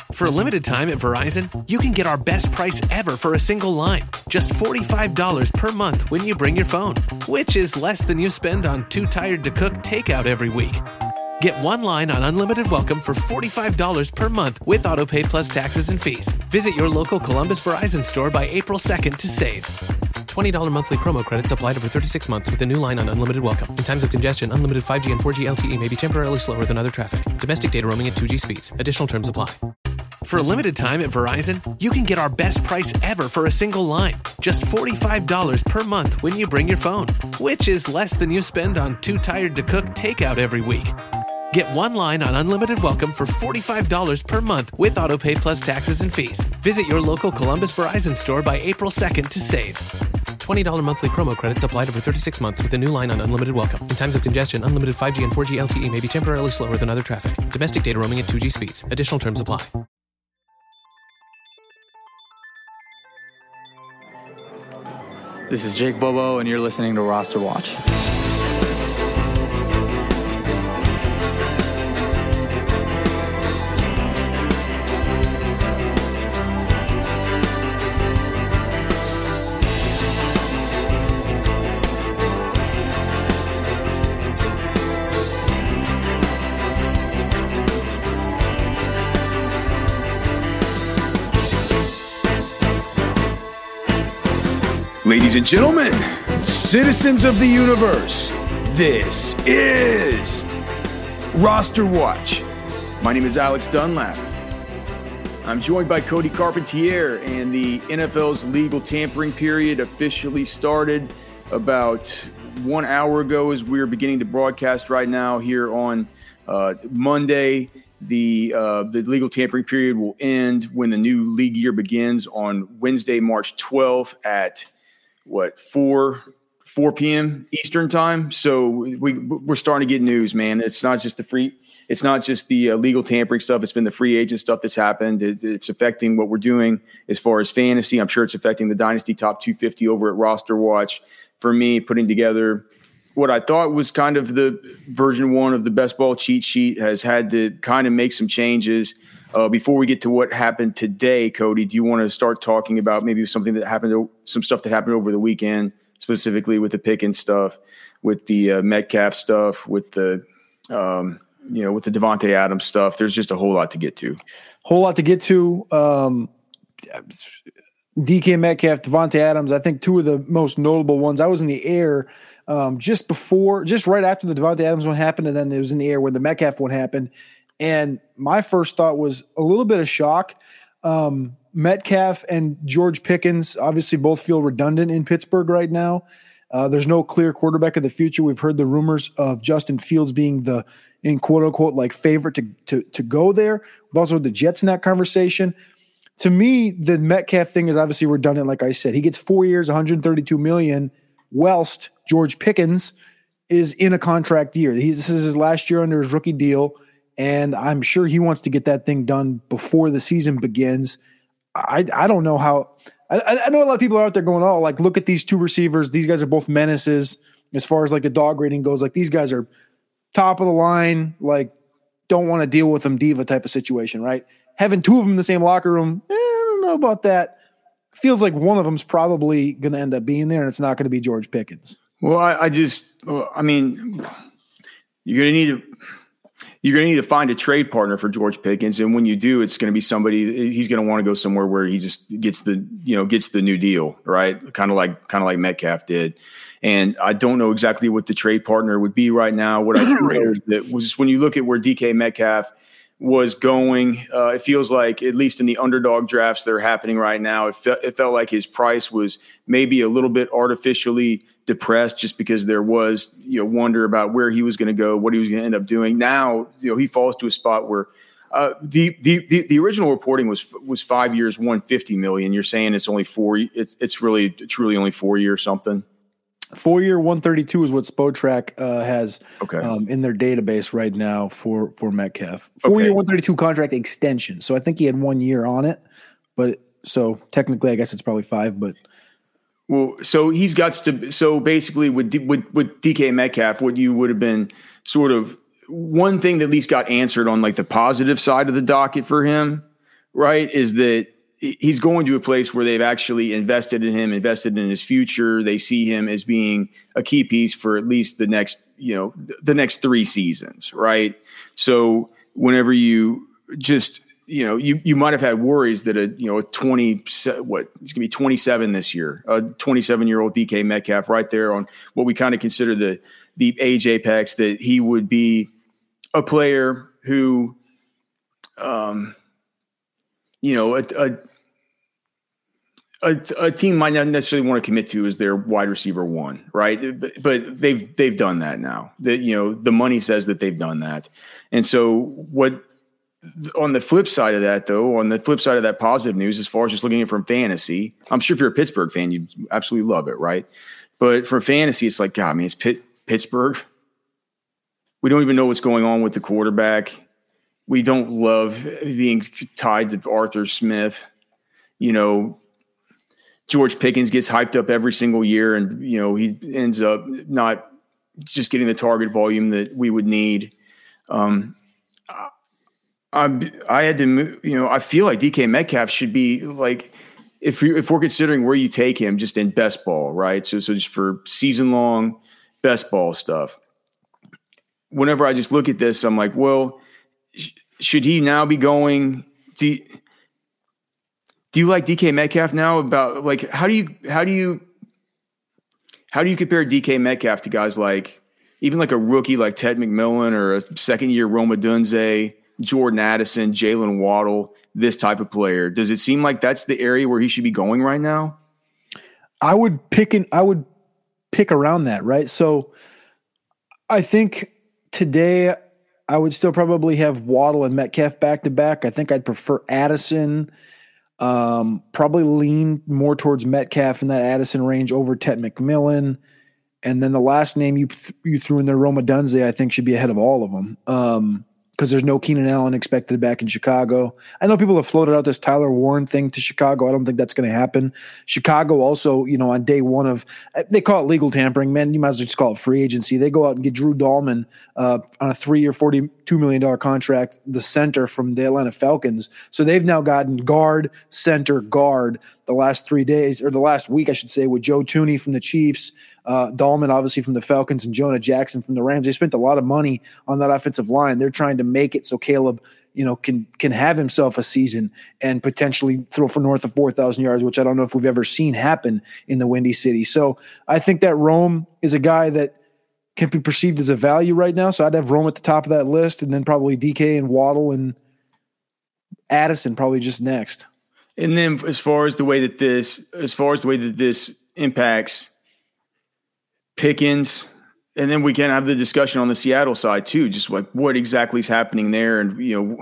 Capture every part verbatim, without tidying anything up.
For a limited time at Verizon, you can get our best price ever for a single line. Just forty-five dollars per month when you bring your phone, which is less than you spend on Too Tired to Cook takeout every week. Get one line on Unlimited Welcome for forty-five dollars per month with AutoPay plus taxes and fees. Visit your local Columbus Verizon store by April second to save. twenty dollars monthly promo credits applied over thirty-six months with a new line on Unlimited Welcome. In times of congestion, unlimited five G and four G L T E may be temporarily slower than other traffic. Domestic data roaming at two G speeds. Additional terms apply. For a limited time at Verizon, you can get our best price ever for a single line. Just forty-five dollars per month when you bring your phone, which is less than you spend on Too Tired to Cook takeout every week. Get one line on Unlimited Welcome for forty-five dollars per month with AutoPay plus taxes and fees. Visit your local Columbus Verizon store by April second to save. twenty dollars monthly promo credits applied over thirty-six months with a new line on Unlimited Welcome. In times of congestion, unlimited five G and four G L T E may be temporarily slower than other traffic. Domestic data roaming at two G speeds. Additional terms apply. This is Jake Bobo, and you're listening to Roster Watch. Ladies and gentlemen, citizens of the universe, this is Roster Watch. My name is Alex Dunlap. I'm joined by Cody Carpentier, and the N F L's legal tampering period officially started about one hour ago as we're beginning to broadcast right now here on uh, Monday. The uh, the legal tampering period will end when the new league year begins on Wednesday, March twelfth at what, four p.m. Eastern time. So we, we're starting to get news, man. It's not just the free, it's not just the uh, legal tampering stuff. It's been the free agent stuff that's happened. It, it's affecting what we're doing as far as fantasy. I'm sure it's affecting the Dynasty Top two fifty over at Roster Watch. For me, putting together what I thought was kind of the version one of the best ball cheat sheet has had to kind of make some changes. Uh, before we get to what happened today, Cody, do you want to start talking about maybe something that happened, some stuff that happened over the weekend, specifically with the Pickens stuff, with the uh, Metcalf stuff, with the, um, you know, with the Devontae Adams stuff? There's just a whole lot to get to. Whole lot to get to. Um, D K Metcalf, Devontae Adams, I think two of the most notable ones. I was in the air um, just before, just right after the Devontae Adams one happened, and then it was in the air when the Metcalf one happened. And my first thought was a little bit of shock. Um, Metcalf and George Pickens obviously both feel redundant in Pittsburgh right now. Uh, there's no clear quarterback of the future. We've heard the rumors of Justin Fields being the, in quote unquote, like favorite to, to, to go there. We've also heard the Jets in that conversation. To me, the Metcalf thing is obviously redundant. Like I said, he gets four years, one hundred thirty-two million dollars, whilst George Pickens is in a contract year. He's, this is his last year under his rookie deal. And I'm sure he wants to get that thing done before the season begins. I, I don't know how I, – I know a lot of people are out there going, oh, like, look at these two receivers. These guys are both menaces as far as, like, the dog rating goes. Like, these guys are top of the line, like, don't want to deal with them diva type of situation, right? Having two of them in the same locker room, eh, I don't know about that. Feels like one of them's probably going to end up being there, and it's not going to be George Pickens. Well, I, I just – I mean, you're going to need to – You're going to need to find a trade partner for George Pickens, and when you do, it's going to be somebody. He's going to want to go somewhere where he just gets the, you know, gets the new deal, right? Kind of like, kind of like Metcalf did. And I don't know exactly what the trade partner would be right now. What I do know is that was when you look at where D K Metcalf was going, uh, it feels like, at least in the underdog drafts that are happening right now, it, fe- it felt like his price was maybe a little bit artificially depressed just because there was, you know, wonder about where he was going to go, what he was going to end up doing. Now, you know, he falls to a spot where uh, the, the the the original reporting was was five years, one hundred fifty million. You're saying it's only four. It's it's really truly only four years something. Four year one thirty-two is what Spotrac uh, has okay. um, in their database right now for for Metcalf. Four okay. year one thirty-two contract extension. So I think he had one year on it, but so technically I guess it's probably five. But well, so he's got to. So basically, with D, with with D K Metcalf, what you would have been sort of one thing that at least got answered on like the positive side of the docket for him right, is that he's going to a place where they've actually invested in him, invested in his future. They see him as being a key piece for at least the next, you know, the next three seasons, right? So whenever you just, you know, you, you might have had worries that a, you know, a twenty, what, it's gonna be twenty-seven this year, a twenty-seven year old D K Metcalf right there on what we kind of consider the, the age apex, that he would be a player who, um, you know, a, a, a, a team might not necessarily want to commit to as their wide receiver one, right? But, but they've they've done that now. That, you know, the money says that they've done that, and so what? On the flip side of that, though, on the flip side of that positive news, as far as just looking at it from fantasy, I'm sure if you're a Pittsburgh fan, you absolutely love it, right? But for fantasy, it's like, God, man, it's Pitt, Pittsburgh. We don't even know what's going on with the quarterback. We don't love being tied to Arthur Smith. You know, George Pickens gets hyped up every single year, and, you know, he ends up not just getting the target volume that we would need. Um, I I had to move, you know, I feel like D K Metcalf should be like, if you if we're considering where you take him just in best ball, right? So so just for season long best ball stuff. Whenever I just look at this, I'm like, well, sh- should he now be going? Do you, do you like D K Metcalf now? About like how do you how do you how do you compare D K Metcalf to guys like even like a rookie like Ted McMillan or a second year Rome Odunze, Jordan Addison, Jalen Waddle, this type of player? Does it seem like that's the area where he should be going right now? I would pick an, I would pick around that, right? So I think today I would still probably have Waddle and Metcalf back to back. I think I'd prefer Addison. Um, probably lean more towards Metcalf in that Addison range over Ted McMillan. And then the last name you th- you threw in there, Rome Odunze, I think should be ahead of all of them. Um, because there's no Keenan Allen expected back in Chicago. I know people have floated out this Tyler Warren thing to Chicago. I don't think that's going to happen. Chicago also, you know, on day one of – they call it legal tampering. Man, you might as well just call it free agency. They go out and get Drew Dahlman uh, on a three-year, forty-two million dollars contract, the center from the Atlanta Falcons. So they've now gotten guard, center, guard the last three days – or the last week, I should say, with Joe Thuney from the Chiefs, uh, Dahlman obviously from the Falcons, and Jonah Jackson from the Rams. They spent a lot of money on that offensive line. They're trying to make it so Caleb, you know, can can have himself a season and potentially throw for north of four thousand yards, which I don't know if we've ever seen happen in the Windy City. So I think that Rome is a guy that can be perceived as a value right now. So I'd have Rome at the top of that list, and then probably D K and Waddle and Addison probably just next. And then as far as the way that this, as far as the way that this impacts Pickens, and then we can have the discussion on the Seattle side too, just like what exactly is happening there, and you know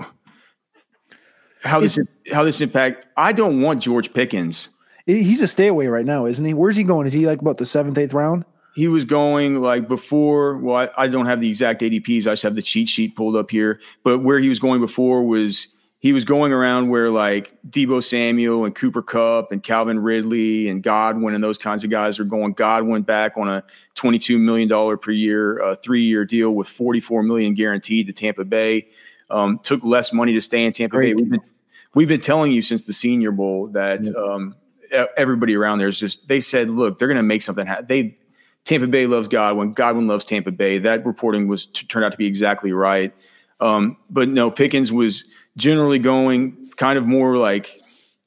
how this how this impact. I don't want George Pickens. He's a stay away right now, isn't he? Where's he going? Is he like about the seventh, eighth round? He was going like before. Well, I, I don't have the exact A D Ps. I just have the cheat sheet pulled up here. But where he was going before was he was going around where like Deebo Samuel and Cooper Kupp and Calvin Ridley and Godwin and those kinds of guys are going. Godwin back on a twenty-two million dollars per year, uh, three-year deal with forty-four million dollars guaranteed to Tampa Bay. Um, took less money to stay in Tampa Great. Bay. We've been, we've been telling you since the Senior Bowl that yeah. um, everybody around there is just – they said, look, they're going to make something happen. They Tampa Bay loves Godwin. Godwin loves Tampa Bay. That reporting was t- turned out to be exactly right. Um, but no, Pickens was – generally going kind of more like,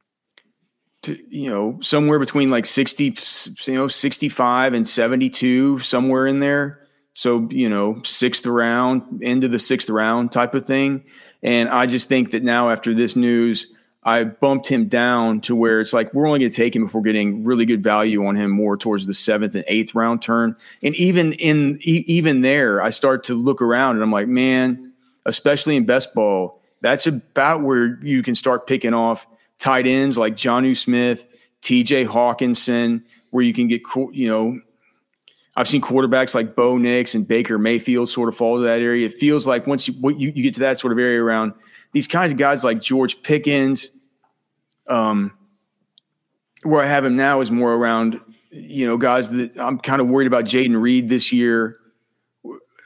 to, you know, somewhere between like sixty, you know, sixty-five and seventy-two, somewhere in there. So, you know, sixth round, into the sixth round type of thing. And I just think that now after this news, I bumped him down to where it's like, we're only going to take him if we're getting really good value on him more towards the seventh and eighth round turn. And even in, e- even there, I start to look around and I'm like, man, especially in best ball, that's about where you can start picking off tight ends like Jonnu Smith, T J Hawkinson, where you can get, you know, I've seen quarterbacks like Bo Nix and Baker Mayfield sort of fall to that area. It feels like once you, you, you get to that sort of area around these kinds of guys like George Pickens, um, where I have him now is more around, you know, guys that I'm kind of worried about Jaden Reed this year.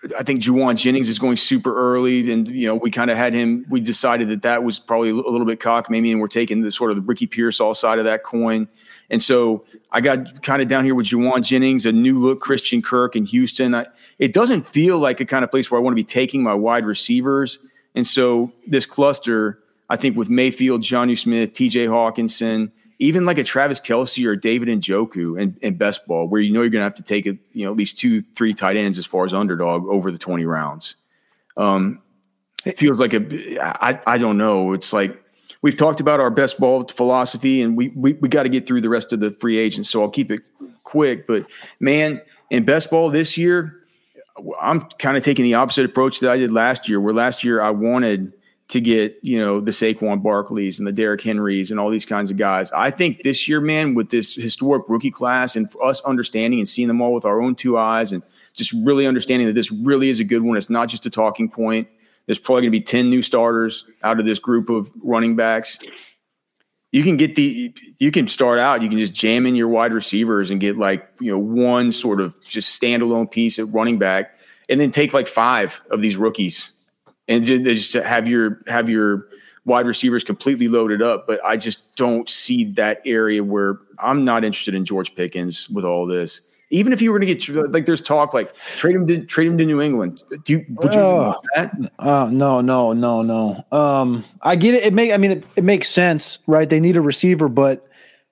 I think Juwan Jennings is going super early, and you know we kind of had him. We decided that that was probably a little bit cock, maybe, and we're taking the sort of the Ricky Pearsall side of that coin. And so I got kind of down here with Juwan Jennings, a new look Christian Kirk in Houston. I, it doesn't feel like a kind of place where I want to be taking my wide receivers. And so this cluster, I think with Mayfield, Jonnu Smith, T J Hawkinson, even like a Travis Kelce or David Njoku in, in best ball, where you know you're going to have to take a, you know at least two, three tight ends as far as underdog over the twenty rounds. Um, it feels like a I, I don't know. It's like we've talked about our best ball philosophy, and we we, we got to get through the rest of the free agents. So I'll keep it quick. But man, in best ball this year, I'm kind of taking the opposite approach that I did last year. Where last year I wanted to get, you know, the Saquon Barkleys and the Derrick Henrys and all these kinds of guys. I think this year, man, with this historic rookie class and for us understanding and seeing them all with our own two eyes and just really understanding that this really is a good one. It's not just a talking point. There's probably going to be ten new starters out of this group of running backs. You can get the, you can start out, you can just jam in your wide receivers and get like, you know, one sort of just standalone piece at running back, and then take like five of these rookies and just have your have your wide receivers completely loaded up. But I just don't see that area where I'm not interested in George Pickens with all this. Even if you were going to get, like, there's talk like trade him to trade him to New England. Do you, would you uh, want that? Uh, no, no, no, no. Um, I get it. It make I mean, it, it makes sense, right? They need a receiver, but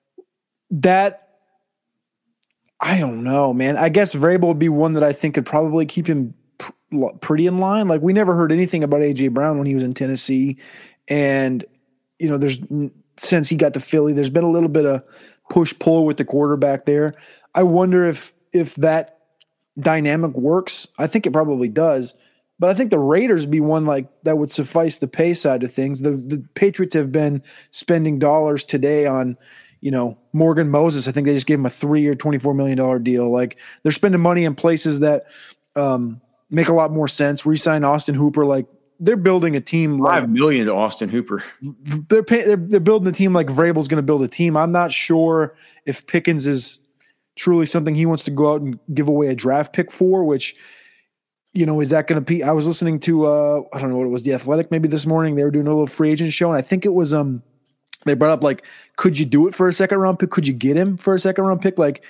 that I don't know, man. I guess Vrabel would be one that I think could probably keep him pretty in line. Like, we never heard anything about A J Brown when he was in Tennessee. And, you know, there's since he got to Philly, there's been a little bit of push pull with the quarterback there. I wonder if, if that dynamic works. I think it probably does, but I think the Raiders would be one like that would suffice the pay side of things. The, the Patriots have been spending dollars today on, you know, Morgan Moses. I think they just gave him a three year, twenty-four million dollars deal. Like, they're spending money in places that, um, make a lot more sense. Re-sign Austin Hooper. Like, they're building a team. Like, Five million to Austin Hooper. They're pay, they're, they're building a team like Vrabel's going to build a team. I'm not sure if Pickens is truly something he wants to go out and give away a draft pick for, which, you know, is that going to be, I was listening to, uh, I don't know what it was, The Athletic maybe this morning. They were doing a little free agent show. And I think it was, um, they brought up, like, could you do it for a second round pick? Could you get him for a second round pick? Like,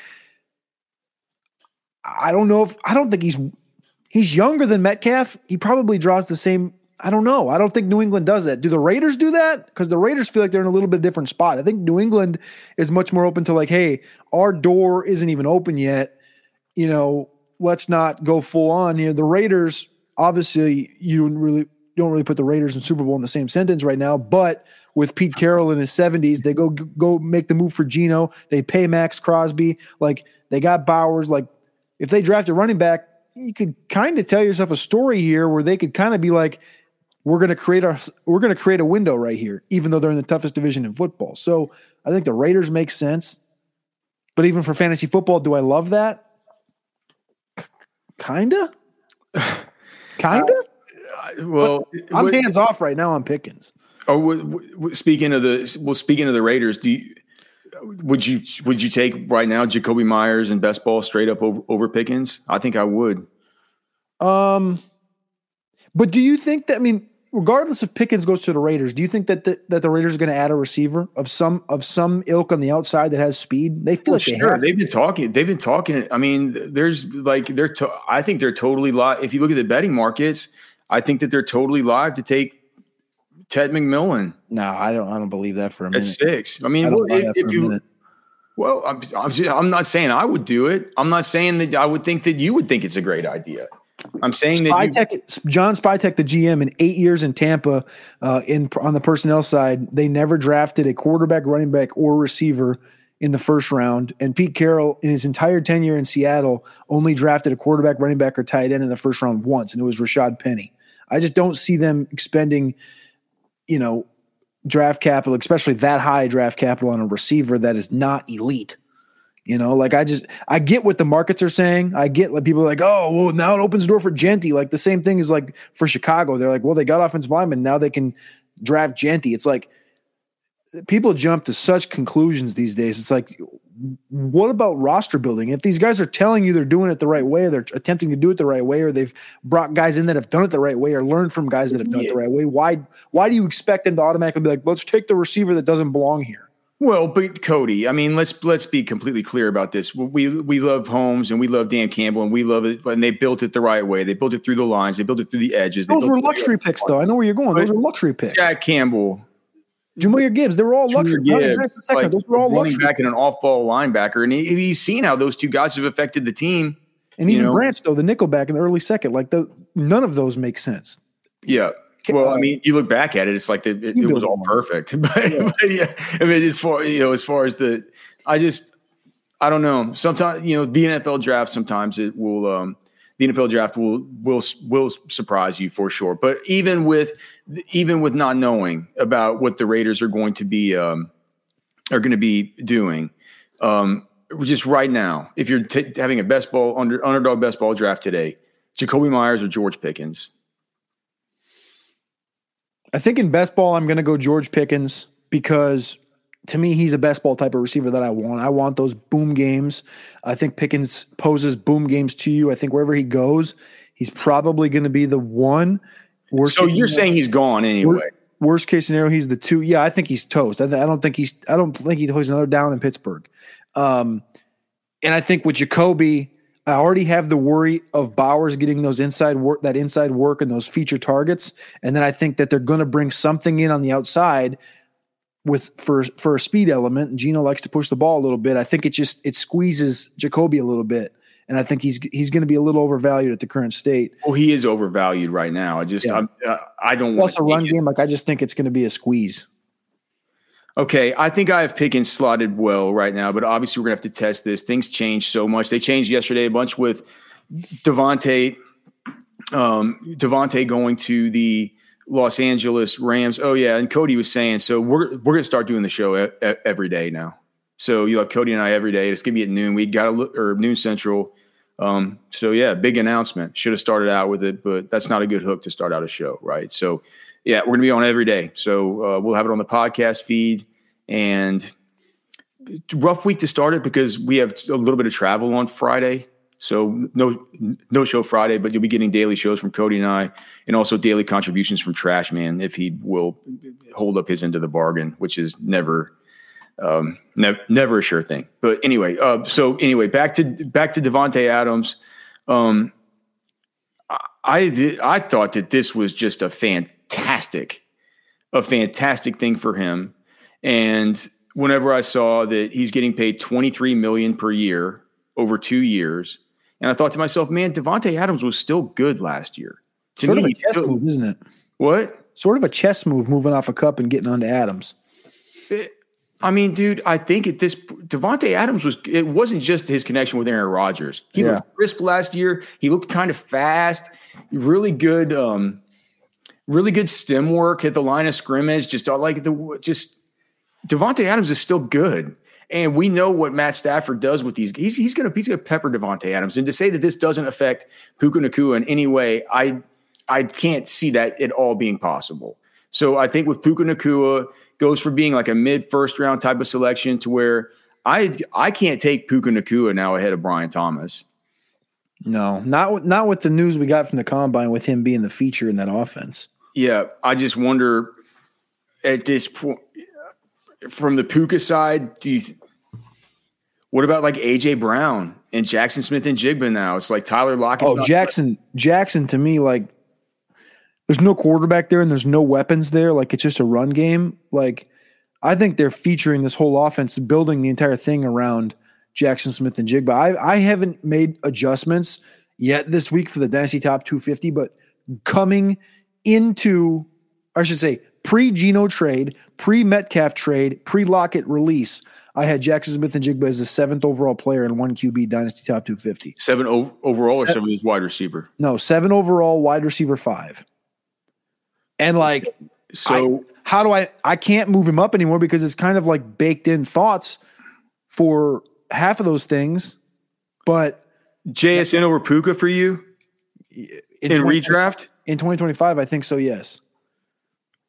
I don't know if, I don't think he's, He's younger than Metcalf. He probably draws the same. I don't know. I don't think New England does that. Do the Raiders do that? Because the Raiders feel like they're in a little bit different spot. I think New England is much more open to, like, hey, our door isn't even open yet. You know, let's not go full on here. The Raiders, obviously, you don't really don't really put the Raiders and Super Bowl in the same sentence right now. But with Pete Carroll in his seventies, they go go make the move for Geno. They pay Max Crosby. Like, they got Bowers. Like, if they draft a running back, you could kind of tell yourself a story here where they could kind of be like, we're going to create our, we're going to create a window right here, even though they're in the toughest division in football. So I think the Raiders make sense, but even for fantasy football, do I love that? Kinda, kinda. Uh, well, but I'm what, hands off right now on Pickens. Oh, w- w- speaking of the, well, speaking of the Raiders, do you, Would you would you take right now Jacoby Myers and best ball straight up over, over Pickens? I think I would. Um, but do you think that, I mean, regardless if Pickens goes to the Raiders, do you think that the, that the Raiders are going to add a receiver of some of some ilk on the outside that has speed? They feel well, like they sure. have They've been talking. They've been talking. I mean, there's like they're. To, I think they're totally live. If you look at the betting markets, I think that they're totally live to take Ted McMillan. No, I don't. I don't believe that for a minute. At six. I mean, I well, if, if you, well, I'm, I'm, just, I'm not saying I would do it. I'm not saying that I would think that you would think it's a great idea. I'm saying Spytek, that you, John Spytek, the G M, in eight years in Tampa, uh, in on the personnel side, they never drafted a quarterback, running back, or receiver in the first round. And Pete Carroll, in his entire tenure in Seattle, only drafted a quarterback, running back, or tight end in the first round once, and it was Rashad Penny. I just don't see them expending, you know, draft capital, especially that high draft capital on a receiver that is not elite. You know, like I just, I get what the markets are saying. I get like people are like, oh, well, now it opens the door for Genty. Like the same thing is like for Chicago. They're like, well, they got offensive linemen. Now they can draft Genty. It's like people jump to such conclusions these days. It's like, what about roster building? If these guys are telling you they're doing it the right way, or they're attempting to do it the right way, or they've brought guys in that have done it the right way, or learned from guys that have done yeah. it the right way, why why do you expect them to automatically be like, let's take the receiver that doesn't belong here? Well, but Cody, I mean, let's let's be completely clear about this. We we love Holmes and we love Dan Campbell and we love it, and they built it the right way. They built it through the lines. They built it through the edges. They Those were luxury picks, though. I know where you're going. Those are luxury picks. Jack Campbell. Jahmyr Gibbs, they were all luxury. Gibbs, like those were all running luxury. back and an off-ball linebacker, and he, he's seen how those two guys have affected the team. And even know? Branch, though, the nickelback in the early second, like the none of those make sense. Yeah. Well, uh, I mean, you look back at it, it's like the, it, it was all perfect. But yeah. but yeah, I mean, as far you know, as far as the, I just, I don't know. Sometimes you know, the N F L draft. Sometimes it will. Um, The N F L draft will will will surprise you for sure. But even with even with not knowing about what the Raiders are going to be um, are going to be doing, um, just right now, if you're t- having a best ball under underdog best ball draft today, Jacoby Myers or George Pickens? I think in best ball, I'm going to go George Pickens because to me, he's a best ball type of receiver that I want. I want those boom games. I think Pickens poses boom games to you. I think wherever he goes, he's probably going to be the one. Worst so you're saying he's gone anyway. Worst, worst case scenario, he's the two. Yeah, I think he's toast. I, th- I don't think he's. I don't think he plays another down in Pittsburgh. Um, and I think with Jacoby, I already have the worry of Bowers getting those inside work, that inside work, and those feature targets. And then I think that they're going to bring something in on the outside. With for for a speed element, and Geno likes to push the ball a little bit. I think it just it squeezes Jacoby a little bit, and I think he's he's going to be a little overvalued at the current state. Well, he is overvalued right now. I just yeah. I'm, uh, I don't. Plus a run game, like I just think it's going to be a squeeze. Okay, I think I have Pickens slotted well right now, but obviously we're going to have to test this. Things change so much. They changed yesterday a bunch with Devontae, um, Devontae going to the Los Angeles Rams. Oh yeah, and Cody was saying, so we're we're gonna start doing the show e- e- every day now. So you have Cody and I every day. It's gonna be at noon. We got to look or noon central. Um, so yeah, big announcement. Should have started out with it, but that's not a good hook to start out a show, right? So yeah, we're gonna be on every day. So uh, we'll have it on the podcast feed, and rough week to start it because we have a little bit of travel on Friday. So no no show Friday, but you'll be getting daily shows from Cody and I, and also daily contributions from Trash Man if he will hold up his end of the bargain, which is never um, ne- never a sure thing. But anyway, uh, so anyway, back to back to Davante Adams. Um, I I thought that this was just a fantastic, a fantastic thing for him. And whenever I saw that he's getting paid twenty-three million dollars per year over two years. And I thought to myself, man, Davante Adams was still good last year. To sort me, of a chess still, move, isn't it? What? Sort of a chess move, moving off a cup and getting onto Adams. It, I mean, dude, I think at this Davante Adams was. It wasn't just his connection with Aaron Rodgers. He yeah. looked crisp last year. He looked kind of fast. Really good, um, really good stem work at the line of scrimmage. Just like the just Davante Adams is still good. And we know what Matt Stafford does with these. He's he's going to he's going to pepper Davante Adams. And to say that this doesn't affect Puka Nacua in any way, I I can't see that at all being possible. So I think with Puka Nacua goes for being like a mid first round type of selection to where I I can't take Puka Nacua now ahead of Brian Thomas. No, not with, not with the news we got from the combine with him being the feature in that offense. Yeah, I just wonder at this point. From the Puka side, do you? What about like A J Brown and Jackson Smith and Jigba now? It's like Tyler Lockett. Oh, Jackson, Jackson to me, like there's no quarterback there and there's no weapons there. Like it's just a run game. Like I think they're featuring this whole offense, building the entire thing around Jackson Smith and Jigba. I, I haven't made adjustments yet this week for the Dynasty Top two fifty, but coming into, I should say, pre-Geno trade, pre-Metcalf trade, pre-Lockett release, I had Jackson Smith and Jigba as the seventh overall player in one Q B Dynasty Top two fifty. Seven o- overall seven, or seven as wide receiver? No, seven overall, wide receiver five. And like, so I, how do I – I can't move him up anymore because it's kind of like baked in thoughts for half of those things. But J S N over Puka for you in, in redraft? In twenty twenty-five, I think so, yes.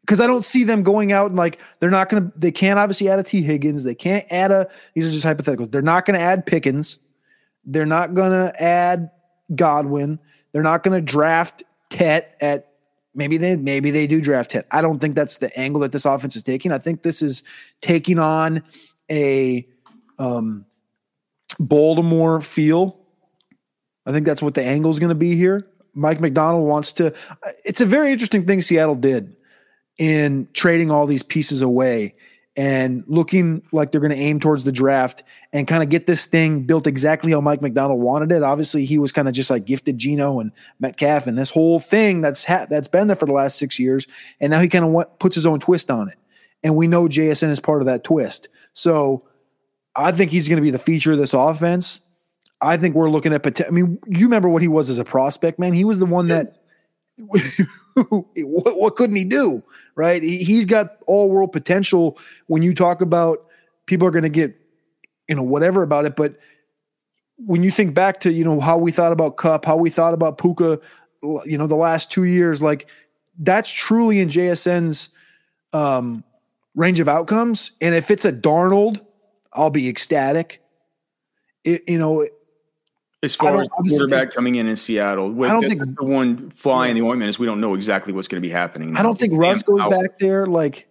because I don't see them going out and like they're not going to. They can't obviously add a T Higgins. They can't add a. These are just hypotheticals. They're not going to add Pickens. They're not going to add Godwin. They're not going to draft Tet at. Maybe they maybe they do draft Tet. I don't think that's the angle that this offense is taking. I think this is taking on a um, Baltimore feel. I think that's what the angle is going to be here. Mike Macdonald wants to. It's a very interesting thing Seattle did in trading all these pieces away and looking like they're going to aim towards the draft and kind of get this thing built exactly how Mike Macdonald wanted it. Obviously, he was kind of just like gifted Geno and Metcalf and this whole thing that's ha- that's been there for the last six years, and now he kind of w- puts his own twist on it. And we know J S N is part of that twist. So I think he's going to be the feature of this offense. I think we're looking at – I mean, you remember what he was as a prospect, man. He was the one that – what, what couldn't he do, right? He, he's got all-world potential when you talk about people are going to get, you know, whatever about it. But when you think back to, you know, how we thought about Kupp, how we thought about Puka, you know, the last two years, like that's truly in J S N's um, range of outcomes. And if it's a Darnold, I'll be ecstatic. It, you know, as far as the quarterback think, coming in in Seattle, with, I don't think the one fly in the ointment is we don't know exactly what's going to be happening now. I don't think Sam Russ goes out. back there. Like,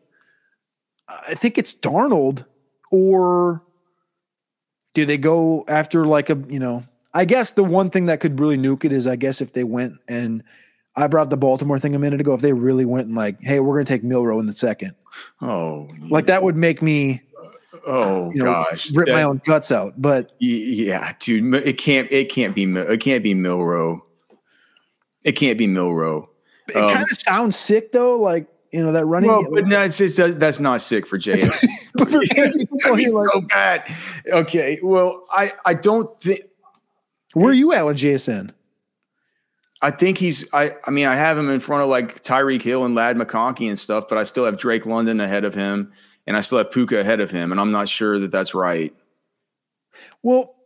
I think it's Darnold, or do they go after like a, you know, I guess the one thing that could really nuke it is, I guess if they went, and I brought the Baltimore thing a minute ago, if they really went and like, hey, we're going to take Milroe in the second. Oh, like that would make me, Oh you know, gosh, rip that, my own guts out. But yeah, dude, it can't, it can't be, it can't be Milroe. It can't be Milroe. It um, kind of sounds sick though, like you know that running. Well, game, but no, it's just, that's not sick for J S. But for fantasy people, he's like, so bad. Okay, well, I, I don't think. Where are you at with J S N? I think he's. I, I mean, I have him in front of like Tyreek Hill and Ladd McConkey and stuff, but I still have Drake London ahead of him. And I still have Puka ahead of him, and I'm not sure that that's right. Well,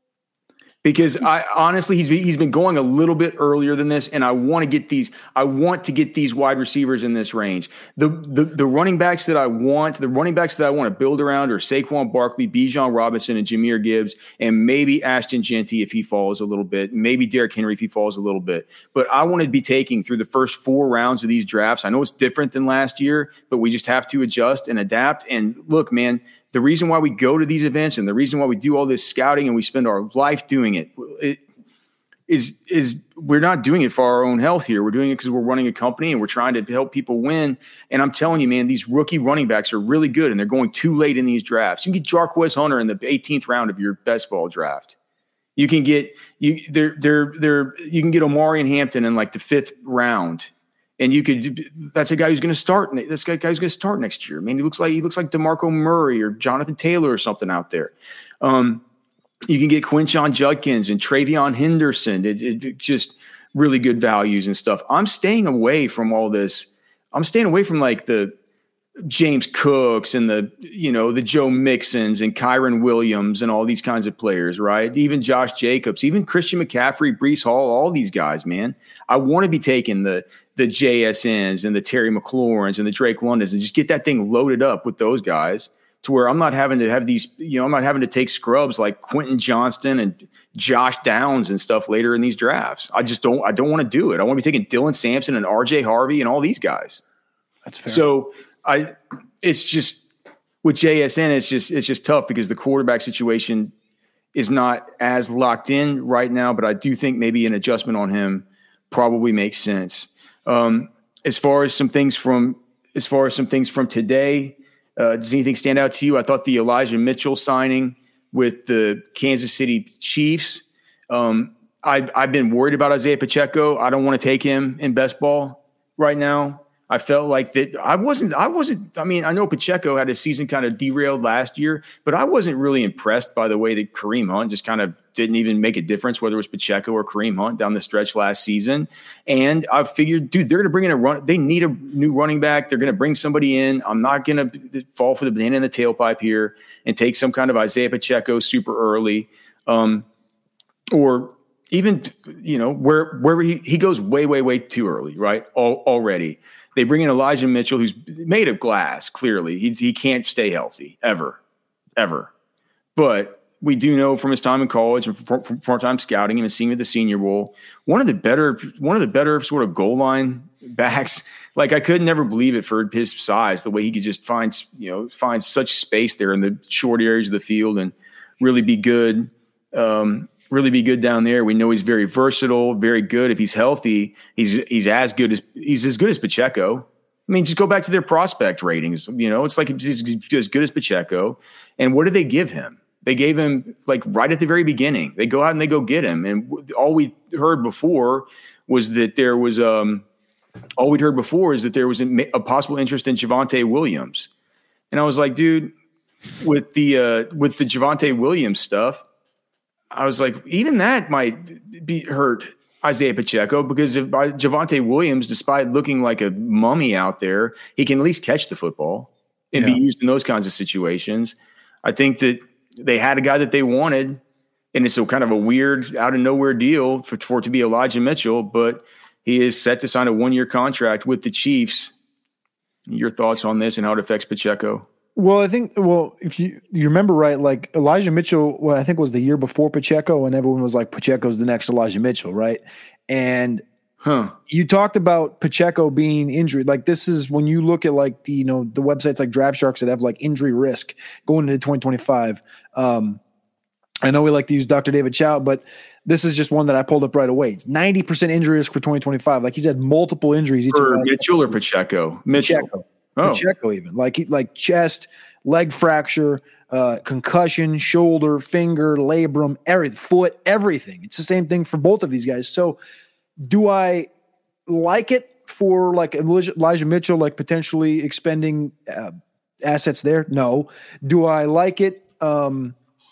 because I honestly, he's been, he's been going a little bit earlier than this, and I want to get these. I want to get these wide receivers in this range. The the the running backs that I want, the running backs that I want to build around are Saquon Barkley, Bijan Robinson, and Jahmyr Gibbs, and maybe Ashton Genty if he falls a little bit, maybe Derrick Henry if he falls a little bit. But I want to be taking through the first four rounds of these drafts. I know it's different than last year, but we just have to adjust and adapt. And look, man. The reason why we go to these events and the reason why we do all this scouting and we spend our life doing it, it is, is we're not doing it for our own health here. We're doing it because we're running a company and we're trying to help people win. And I'm telling you, man, these rookie running backs are really good and they're going too late in these drafts. You can get Jarquez Hunter in the eighteenth round of your best ball draft. You can get you they're they're they're you can get Omarion Hampton in like the fifth round. And you could, that's a guy who's going to start. This guy, guy who's going to start next year. I mean, he looks like, he looks like DeMarco Murray or Jonathan Taylor or something out there. Um, you can get Quinshon Judkins and Travion Henderson. It, it just really good values and stuff. I'm staying away from all this. I'm staying away from like the James Cooks and the, you know, the Joe Mixons and Kyron Williams and all these kinds of players, right? Even Josh Jacobs, even Christian McCaffrey, Breece Hall, all these guys, man. I want to be taking the the J S Ns and the Terry McLaurins and the Drake Londons and just get that thing loaded up with those guys to where I'm not having to have these, you know, I'm not having to take scrubs like Quentin Johnston and Josh Downs and stuff later in these drafts. I just don't, I don't want to do it. I want to be taking Dylan Sampson and R J Harvey and all these guys. That's fair. So I, it's just with J S N, it's just, it's just tough because the quarterback situation is not as locked in right now, but I do think maybe an adjustment on him probably makes sense. Um, as far as some things from, as far as some things from today, uh, does anything stand out to you? I thought the Elijah Mitchell signing with the Kansas City Chiefs. Um, I, I've been worried about Isaiah Pacheco. I don't want to take him in best ball right now. I felt like that I wasn't, I wasn't, I mean, I know Pacheco had a season kind of derailed last year, but I wasn't really impressed by the way that Kareem Hunt just kind of didn't even make a difference, whether it was Pacheco or Kareem Hunt down the stretch last season. And I figured, dude, they're going to bring in a run. They need a new running back. They're going to bring somebody in. I'm not going to fall for the banana in the tailpipe here and take some kind of Isaiah Pacheco super early. Um, or even, you know, where, where he, he goes way, way, way too early, right? All, already. They bring in Elijah Mitchell, who's made of glass, clearly. He, he can't stay healthy, ever, ever. But we do know from his time in college and from, from, from time scouting him and seeing him at the Senior Bowl, one of the better one of the better sort of goal line backs. Like, I could never believe it for his size, the way he could just find, you know, find such space there in the short areas of the field and really be good, um, really be good down there. We know he's very versatile, very good. If he's healthy, he's he's as good as he's as good as Pacheco. I mean, just go back to their prospect ratings. You know, it's like he's as good as Pacheco. And what did they give him? They gave him, like, right at the very beginning. They go out and they go get him. And all we heard before was that there was um, all we'd heard before is that there was a, a possible interest in Javonte Williams. And I was like, dude, with the uh, with the Javonte Williams stuff, I was like, even that might be hurt Isaiah Pacheco, because if Javonte Williams, despite looking like a mummy out there, he can at least catch the football and yeah. be used in those kinds of situations. I think that they had a guy that they wanted, and it's a kind of a weird, out of nowhere deal for, for it to be Elijah Mitchell, but he is set to sign a one-year contract with the Chiefs. Your thoughts on this and how it affects Pacheco? Well, I think, well, if you you remember right, like Elijah Mitchell, well, I think it was the year before Pacheco, and everyone was like, Pacheco's the next Elijah Mitchell, right? And huh. you talked about Pacheco being injured. Like, this is when you look at, like, the, you know, the websites like Draft Sharks that have like injury risk going into twenty twenty-five. Um, I know we like to use Doctor David Chow, but this is just one that I pulled up right away. It's ninety percent injury risk for twenty twenty-five. Like, he's had multiple injuries. Each for Mitchell or Pacheco? Mitchell. Pacheco. Oh. Pacheco even. Like, he, like chest, leg fracture, uh, concussion, shoulder, finger, labrum, everything, foot, everything. It's the same thing for both of these guys. So do I like it for, like, Elijah Mitchell, like, potentially expending uh, assets there? No. Do I like it? Um,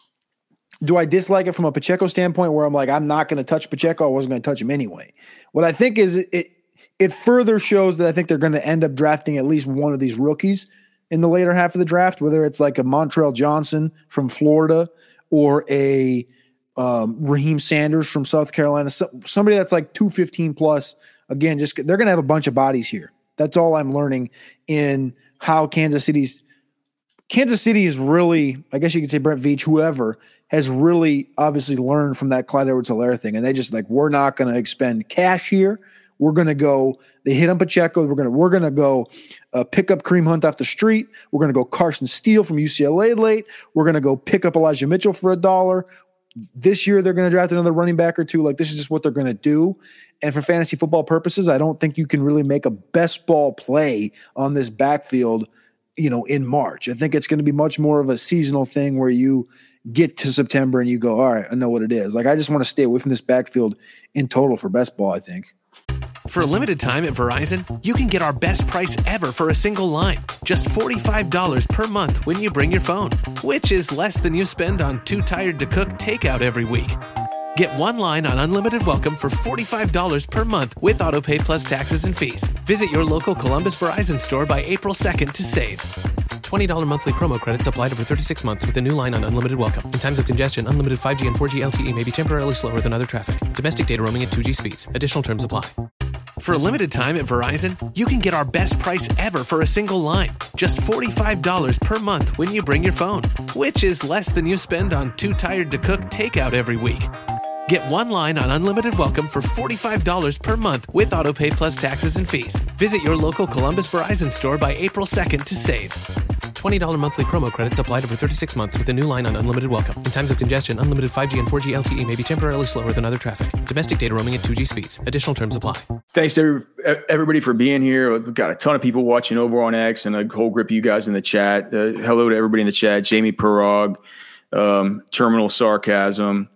do I dislike it from a Pacheco standpoint, where I'm like, I'm not going to touch Pacheco. I wasn't going to touch him anyway. What I think is it, it it further shows that I think they're going to end up drafting at least one of these rookies in the later half of the draft, whether it's like a Montrell Johnson from Florida or a um, Raheem Sanders from South Carolina, so, somebody that's like two fifteen plus. Again, just they're going to have a bunch of bodies here. That's all I'm learning in how Kansas City's Kansas City is really, I guess you could say Brent Veach, whoever, has really obviously learned from that Clyde Edwards-Helaire thing. And they just like, we're not going to expend cash here. We're going to go, they hit on Pacheco. We're going to, we're going to go uh, pick up Kareem Hunt off the street. We're going to go Carson Steele from U C L A late. We're going to go pick up Elijah Mitchell for a dollar. This year, they're going to draft another running back or two. Like, this is just what they're going to do. And for fantasy football purposes, I don't think you can really make a best ball play on this backfield, you know, in March. I think it's going to be much more of a seasonal thing where you get to September and you go, all right, I know what it is. Like, I just want to stay away from this backfield in total for best ball, I think. For a limited time at Verizon, you can get our best price ever for a single line. Just forty-five dollars per month when you bring your phone, which is less than you spend on Too Tired to Cook takeout every week. Get one line on Unlimited Welcome for forty-five dollars per month with AutoPay plus taxes and fees. Visit your local Columbus Verizon store by April second to save. twenty dollars monthly promo credits applied over thirty-six months with a new line on Unlimited Welcome. In times of congestion, unlimited five G and four G L T E may be temporarily slower than other traffic. Domestic data roaming at two G speeds. Additional terms apply. For a limited time at Verizon, you can get our best price ever for a single line. Just forty-five dollars per month when you bring your phone, which is less than you spend on Too Tired to Cook takeout every week. Get one line on Unlimited Welcome for forty-five dollars per month with AutoPay plus taxes and fees. Visit your local Columbus Verizon store by April second to save. twenty dollars monthly promo credits applied over thirty-six months with a new line on Unlimited Welcome. In times of congestion, unlimited five G and four G L T E may be temporarily slower than other traffic. Domestic data roaming at two G speeds. Additional terms apply. Thanks to everybody for being here. We've got a ton of people watching over on X and a whole group of you guys in the chat. Uh, hello to everybody in the chat. Jamie Perog, um, Terminal Sarcasm,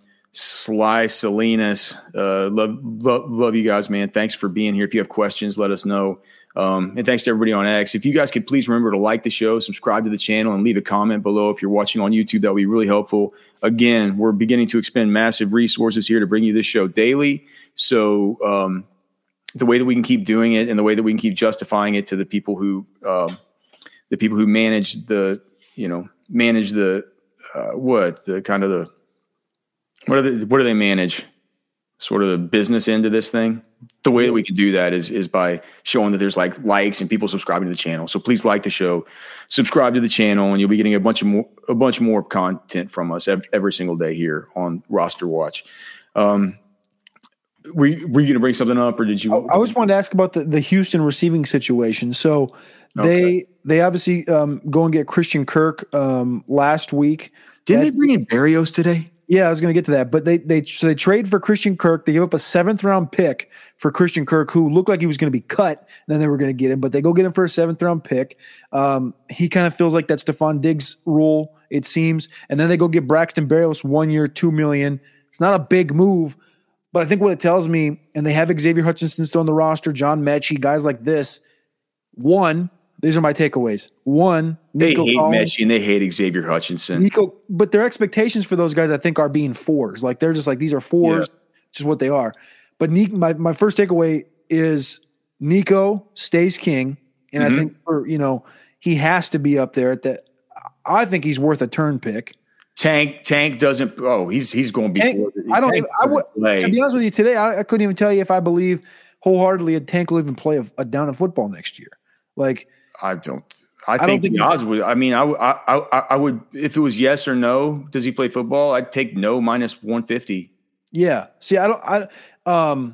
Sly Salinas. Uh, love, love, love you guys, man. Thanks for being here. If you have questions, let us know. Um, and thanks to everybody on X. If you guys could please remember to like the show, subscribe to the channel, and leave a comment below. If you're watching on YouTube, that would be really helpful. Again, we're beginning to expend massive resources here to bring you this show daily. So um, the way that we can keep doing it and the way that we can keep justifying it to the people who uh, the people who manage the, you know, manage the uh, what the kind of the what are the, what do they manage? sort of the business end of this thing. The way that we can do that is is by showing that there's like likes and people subscribing to the channel. So please like the show, subscribe to the channel, and you'll be getting a bunch of more, a bunch more content from us every, every single day here on Roster Watch. Um, were, you- were you going to bring something up, or did you? I was wanted to ask about the, the Houston receiving situation. So they Okay. they obviously um, go and get Christian Kirk um, last week. Didn't That- they bring in Barrios today? Yeah, I was going to get to that, but they they so they trade for Christian Kirk. They give up a seventh round pick for Christian Kirk, who looked like he was going to be cut. And then they were going to get him, but they go get him for a seventh round pick. Um, he kind of feels like that's Stephon Diggs' role, it seems. And then they go get Braxton Berrios, one year, two million. It's not a big move, but I think what it tells me, and they have Xavier Hutchinson still on the roster, John Mechie, guys like this. One, these are my takeaways. One, They Nico hate Collins- Mechie and they hate Xavier Hutchinson. Nico, but their expectations for those guys, I think, are being fours. Like they're just like these are fours. It's just what they are. But Nico, my my first takeaway is Nico stays king, and Mhm. I think for you know he has to be up there at that. I think he's worth a turn pick. Tank Tank doesn't. Oh, he's he's going to be. Tank, I don't. Tank Even, I would. doesn't play. To be honest with you, today I, I couldn't even tell you if I believe wholeheartedly a Tank will even play a, a down of football next year. Like I don't. I don't think think the he- odds would. I mean, I, would- I, I, I would if it was yes or no. Does he play football? I'd take no minus one fifty. Yeah. See, I don't. I um.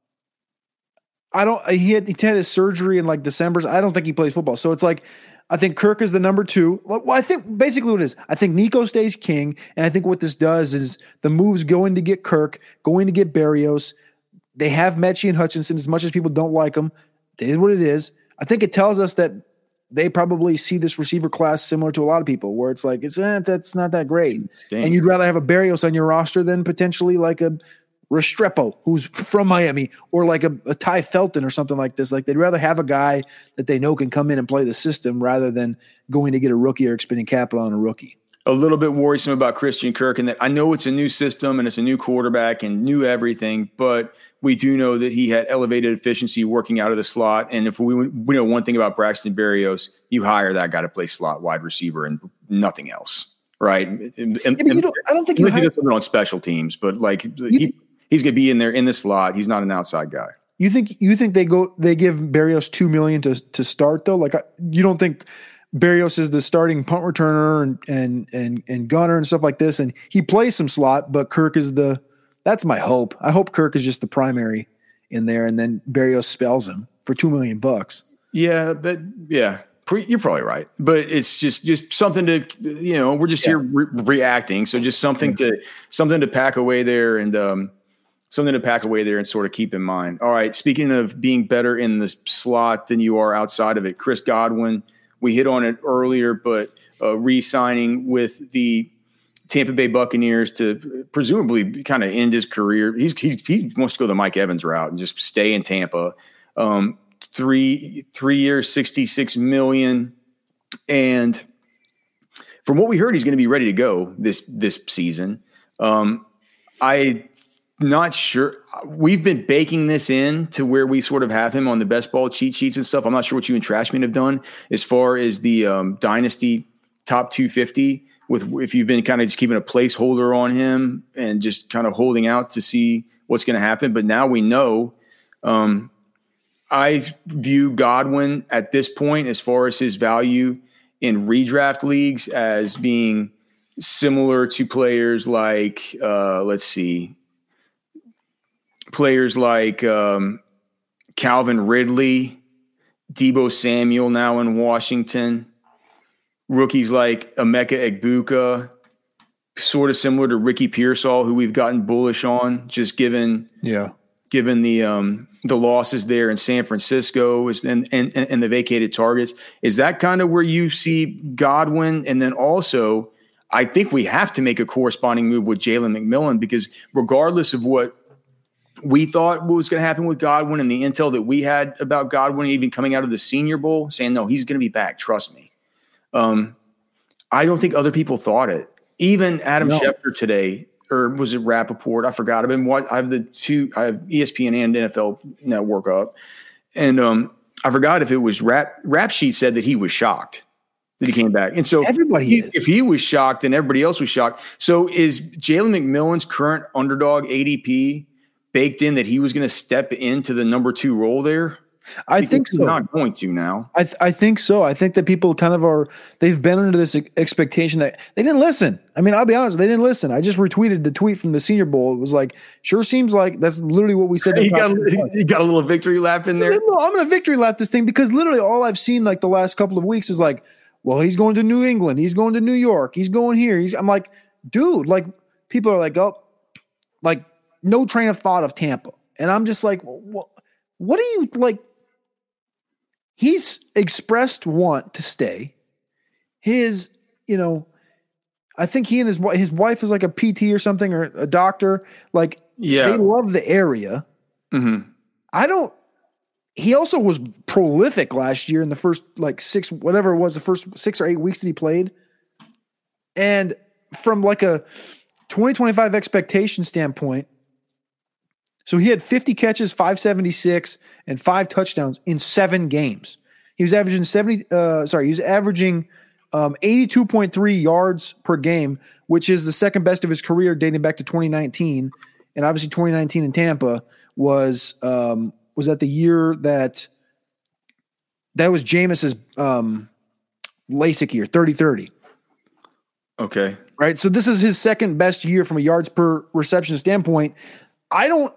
I don't. He had he had his surgery in like December. I don't think he plays football. So it's like, I think Kirk is the number two. Well, I think basically what it is. I think Nico stays king, and I think what this does is the moves going to get Kirk, going to get Berrios. They have Mechie and Hutchinson. As much as people don't like them, it is what it is. I think it tells us that they probably see this receiver class similar to a lot of people, where it's like it's eh, that's not that great, Stinks. and you'd rather have a Berrios on your roster than potentially like a Restrepo, who's from Miami, or like a, a Ty Felton or something like this. Like they'd rather have a guy that they know can come in and play the system rather than going to get a rookie or expending capital on a rookie. A little bit worrisome about Christian Kirk, and that I know it's a new system and it's a new quarterback and new everything, but we do know that he had elevated efficiency working out of the slot. And if we, we know one thing about Braxton Berrios, you hire that guy to play slot wide receiver and nothing else, right? And, and, Yeah, but you don't, I don't think you unless he hire, does something on special teams, but like he, he's going to be in there in the slot. He's not an outside guy. you think you think they go they give Berrios two million to to start though. Like I, you don't think Berrios is the starting punt returner and and and and gunner and stuff like this, and he plays some slot, but Kirk is the. That's my hope. I hope Kirk is just the primary in there, and then Berrios spells him for two million bucks. Yeah, but yeah, pre, you're probably right. But it's just just something to, you know, we're just Yeah. here re- reacting. So just something to something to pack away there, and um, something to pack away there and sort of keep in mind. All right, speaking of being better in the slot than you are outside of it, Chris Godwin, we hit on it earlier, but uh, re-signing with the Tampa Bay Buccaneers to presumably kind of end his career. He's, he's he wants to go the Mike Evans route and just stay in Tampa. Um, three three years, sixty-six million, and from what we heard, he's going to be ready to go this this season. Um, I not sure. We've been baking this in to where we sort of have him on the best ball cheat sheets and stuff. I'm not sure what you and Trashman have done as far as the um, dynasty top two fifty. With if you've been kind of just keeping a placeholder on him and just kind of holding out to see what's going to happen. But now we know. Um, I view Godwin at this point, as far as his value in redraft leagues, as being similar to players like, uh, let's see, players like um, Calvin Ridley, Deebo Samuel now in Washington. Rookies like Emeka Egbuka, sort of similar to Ricky Pearsall, who we've gotten bullish on, just given Yeah. given the um, the losses there in San Francisco is, and, and and the vacated targets. Is that kind of where you see Godwin? And then also, I think we have to make a corresponding move with Jalen McMillan, because regardless of what we thought was going to happen with Godwin and the intel that we had about Godwin, even coming out of the Senior Bowl, saying, no, he's going to be back, trust me. Um, I don't think other people thought it. Even Adam No. Schefter today, or was it Rappaport? I forgot. I've been what I have the two. I have E S P N and N F L Network up, and um, I forgot if it was Rap. Rap Sheet said that he was shocked that he came back, and so Everybody he, is. if he was shocked, then everybody else was shocked. So is Jalen McMillan's current underdog A D P baked in that he was going to step into the number two role there? I Because think he's so. not going to now. I th- I think so. I think that people kind of are, they've been under this ex- expectation that they didn't listen. I mean, I'll be honest, they didn't listen. I just retweeted the tweet from the Senior Bowl. It was like, sure seems like that's literally what we said. He got, he got a little victory lap in there. No, I'm going to victory lap this thing because literally all I've seen like the last couple of weeks is like, well, he's going to New England. He's going to New York. He's going here. He's, I'm like, dude, like people are like, oh, like no train of thought of Tampa. And I'm just like, what, what do you like? He's expressed want to stay. His, you know, I think he and his wife, his wife is like a P T or something or a doctor. Like, Yeah. they love the area. Mm-hmm. I don't. He also was prolific last year in the first like six, whatever it was, the first six or eight weeks that he played. And from like a twenty twenty-five expectation standpoint, so he had fifty catches, five seventy-six, and five touchdowns in seven games. He was averaging seventy. Uh, sorry, he was averaging um, eighty-two point three yards per game, which is the second best of his career, dating back to twenty nineteen. And obviously, twenty nineteen in Tampa was um, was that the year that that was Jameis's um, LASIK year, thirty thirty. Okay. Right. So this is his second best year from a yards per reception standpoint. I don't.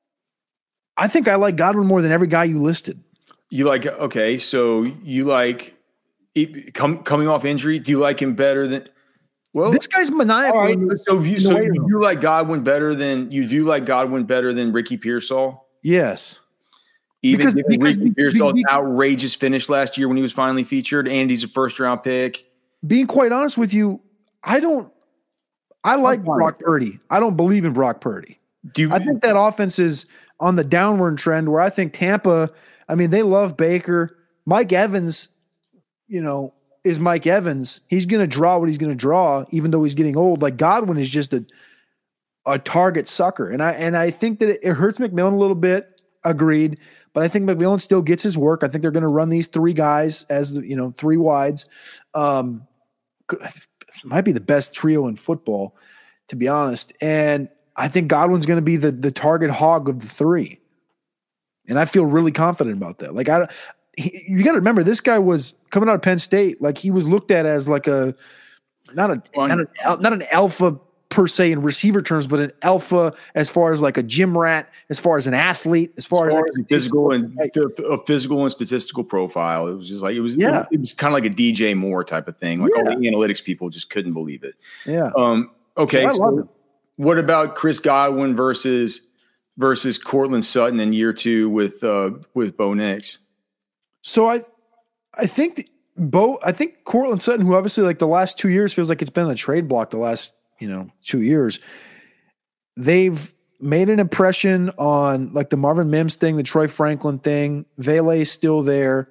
I think I like Godwin more than every guy you listed. You like, okay, so you like he- come, coming off injury. Do you like him better than, well, This guy's maniacal. all right, so you, so way you room. do like Godwin better than, you do like Godwin better than Ricky Pearsall? Yes. Even Because- given because Ricky be- Pearsall's be- outrageous finish last year when he was finally featured, and he's a first round pick. Being quite honest with you, I don't. I like fine. Brock Purdy. I don't believe in Brock Purdy. Do you, I think that offense is on the downward trend where I think Tampa, I mean, they love Baker. Mike Evans, you know, is Mike Evans. He's going to draw what he's going to draw, even though he's getting old. Like Godwin is just a a target sucker. And I and I think that it, it hurts McMillan a little bit. Agreed. But I think McMillan still gets his work. I think they're going to run these three guys as the, you know, three wides. Um, might be the best trio in football, to be honest. And I think Godwin's going to be the the target hog of the three, and I feel really confident about that. Like I, he, you got to remember, this guy was coming out of Penn State. Like he was looked at as like a not a not an, not an alpha per se in receiver terms, but an alpha as far as like a gym rat, as far as an athlete, as far as, as, far like, as physical and a physical and statistical profile, it was just like it was. Yeah. it, it was kind of like a D J Moore type of thing. Like Yeah. all the analytics people just couldn't believe it. yeah. Um, okay, So I love so it. what about Chris Godwin versus versus Cortland Sutton in year two with uh, with Bo Nix? So I, I think the, Bo, I think Cortland Sutton, who obviously like the last two years feels like it's been a trade block the last, you know, two years. They've made an impression on like the Marvin Mims thing, the Troy Franklin thing. Vele's still there.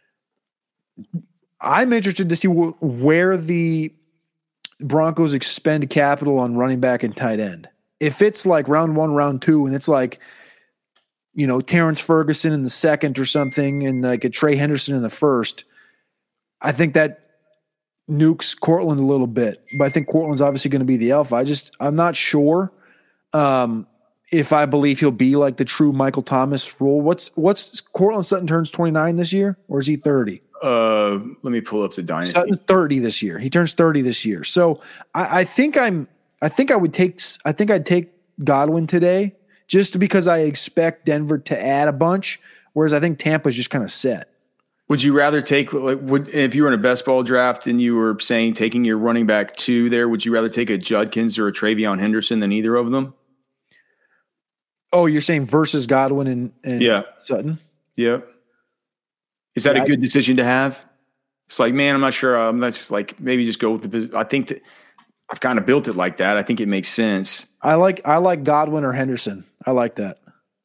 I'm interested to see wh- where the Broncos expend capital on running back and tight end. If it's like round one, round two, and it's like, you know, Terrence Ferguson in the second or something, and like a Trey Henderson in the first, I think that nukes Cortland a little bit. But I think Cortland's obviously going to be the alpha. I just, I'm not sure um, if I believe he'll be like the true Michael Thomas role. What's what's Cortland Sutton turns twenty-nine this year, or is he thirty? Uh, let me pull up the dynasty. Sutton's thirty this year. He turns thirty this year. So I, I think I'm. I think I would take. I think I'd take Godwin today, just because I expect Denver to add a bunch, whereas I think Tampa's just kind of set. Would you rather take like would if you were in a best ball draft and you were saying taking your running back two there? Would you rather take a Judkins or a Travion Henderson than either of them? Oh, you're saying versus Godwin and, and Yeah. Sutton? Yeah. Is that Yeah, a good decision to have? It's like, man, I'm not sure. Um, let's like maybe just go with the. I think that I've kind of built it like that. I think it makes sense. I like I like Godwin or Henderson. I like that.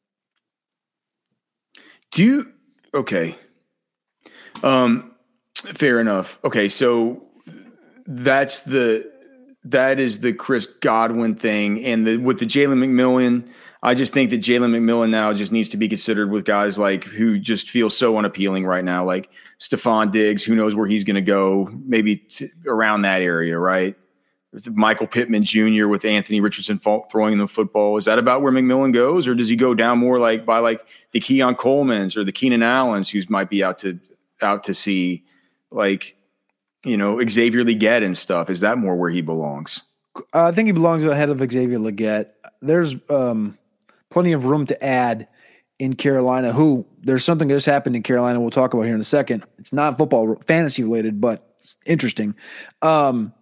Do you? Okay. Um, fair enough. Okay, so that's the that is the Chris Godwin thing, and the with the Jalen McMillan. I just think that Jalen McMillan now just needs to be considered with guys like who just feel so unappealing right now, like Stephon Diggs. Who knows where he's going to go? Maybe t- around that area, right? Michael Pittman Junior with Anthony Richardson throwing the football. Is that about where McMillan goes, or does he go down more like by like the Keon Colemans or the Keenan Allens, who might be out to out to see like, you know, Xavier Legette and stuff? Is that more where he belongs? Uh, I think he belongs ahead of Xavier Legette. There's um, plenty of room to add in Carolina, who there's something that just happened in Carolina we'll talk about here in a second. It's not football fantasy related, but it's interesting. Um,